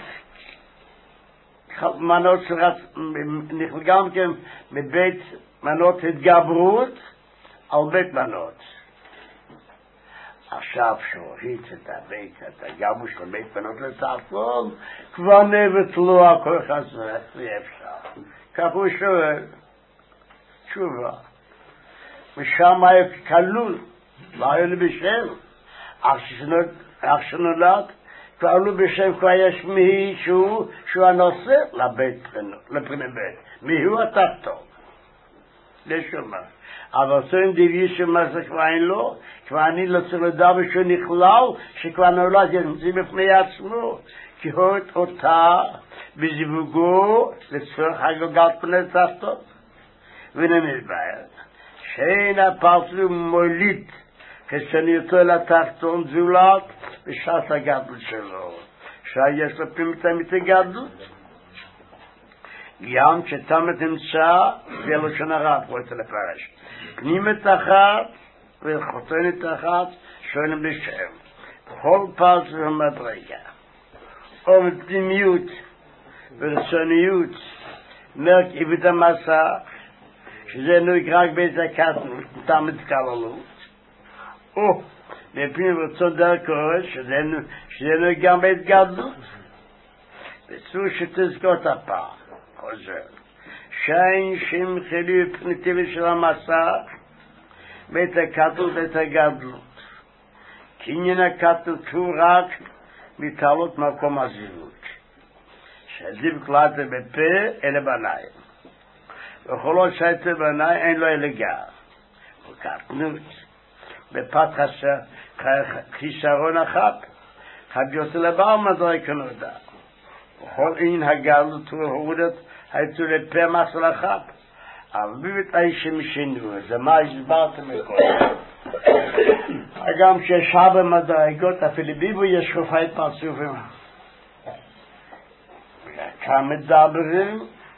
מנות, נכלל גם כן מבית מנות התגברות על בית מנות. עכשיו שהוריד את הבית, את הגבוש של בית מנות לתחתון, כבר נבטלו הכל חזרה, זה אפשר. כך הוא שואל, תשובה. משם היה כלול, לא היה לי בשם. אך שנולד, כבר לא בשם, כבר יש מישהו שהוא הנושא לפריני בית. מיהו התחתון? לשמה. אבל סוין דיבי שמה זה כבר אין לו, כבר אני לא צריך לדבר שהוא נכלל, שכבר נולד זה בפני עצמו, כי הוריד אותה בזיווגו לצורך הגלגלת פני תחתון. ונמסבר, שאין הפרצו מוליד כשניותו אל התחתון זולת בשעת הגדלות שלו, שיש לו פנימית הגדלות. גם שתמת נמצא, זה לשון הרע, פה אצל הפרש. פנימית אחת וחותנת אחת, שואלים בשם. בכל פרץ ומדרגה. או בפנימיות ורצוניות, מרק איבד המסע, שזה נקרא רק בית הקטנות, תמת כללות. או בפנים ורצון דרך כורש, שזה גם בית גדלות. וצור שתזכות הפעם. חוזר. שאין שם חילי פניטיבי של המסע, בית הקטנות ואת הגדלות. קניין הקטנות הוא רק מתעלות מקום הזיווג. שהזיווג לא הייתה בפה, אלא בניים. וכל עוד שהייתה בניים, אין לו אלא גר. וקטנות, בפת חיסרון אחת, חביותה לבעל מדרג כנודע. וכל אין הגלות והורדת הייתו לפה מסל אחת. אבל בבית האישים שינו, זה מה הסברתם מכל. גם שיש הרבה מדרגות, אפילו ביבו יש חופי פרצופים. כאן מדברים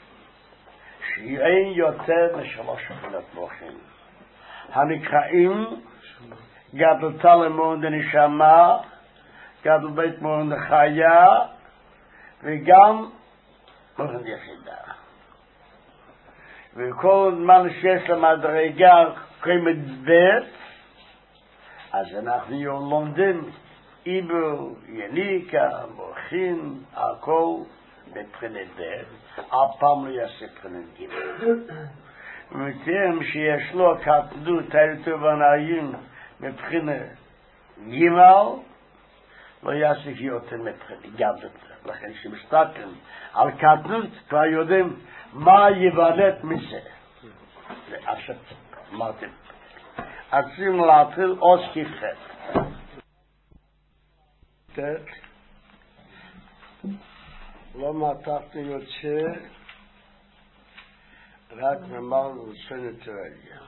שאין יותר משלוש אפילות מוחים. הנקראים גדל תלמון דנשמה, גדל בית מורן דחיה, וגם מורן יחידה. וכל זמן שיש למדרגה קיימת בית, אז אנחנו לומדים עיבור, יניקה, מורחין, הכל בבחינת בית, אף פעם לא יעשה בחינת גימל. ומתאם שיש לו קטנות היותר בנאים מבחינת גימל, לא יעשה יותר מבחינת גדלות. לכן שמסתכלים על קטנות כבר יודעים מה יבלט מזה. עכשיו אמרתם, עצים להתחיל עוד כיפת. לא מתחתי יוצא רק ממל וסנת רגע.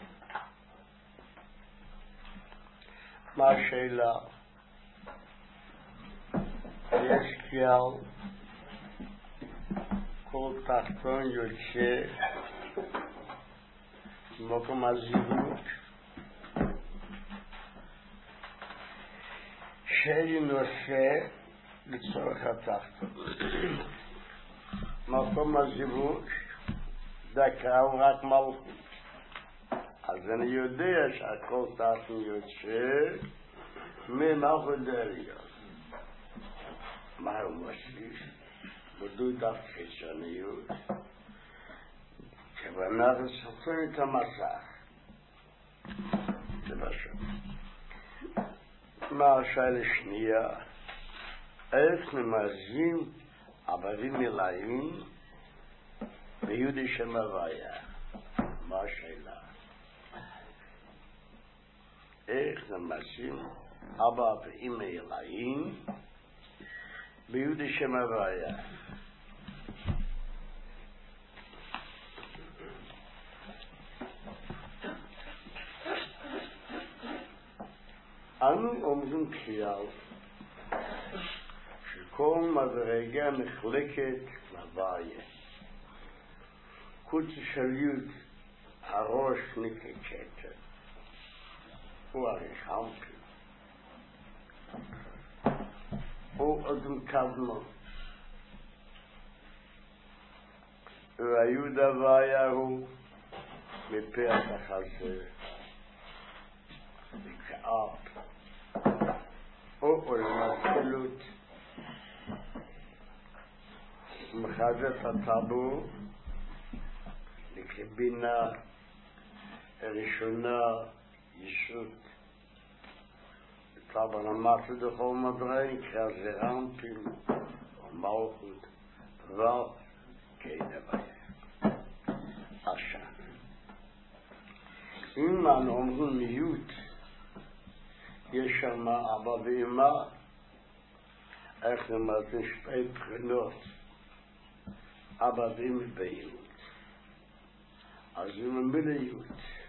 מה השאלה? יש כלל כל תחתון יוצא מקום הזיווג שאין נושא לצורך התחתון. מקום הזיווג דקה הוא רק מלכות. אז אני יודע שהכל תחתון יוצא ממלכות דריות. מה הוא מוסיף? בדות חיצוניות. כוונה לספר את המסך. זה משהו. מה השאלה שנייה? איך נמזים עבדים מלאים ביהודי שם הוויה? מה השאלה? איך נמזים עבדים מלאים ביהודי שם הוויה? אנו אומרים כלל שכל מדרגה מחלקת להוויה. קודש של יוד הראש נקצ'ת הוא הרחמתי הוא אדם קדמו והיוד הוויה הוא מפרח החזה וכאב או עולמתלות מחזת הטבור לקבינה הראשונה ישות טבור למטה דכל מדרין כזרנטים ומלכות דבר כדביה עכשיו אם אנו אומרים מיעוט יש שם אבא ואמא איך נמדנו שתי בחינות אבא ואמא בייעוט אז אם הם בלייעוט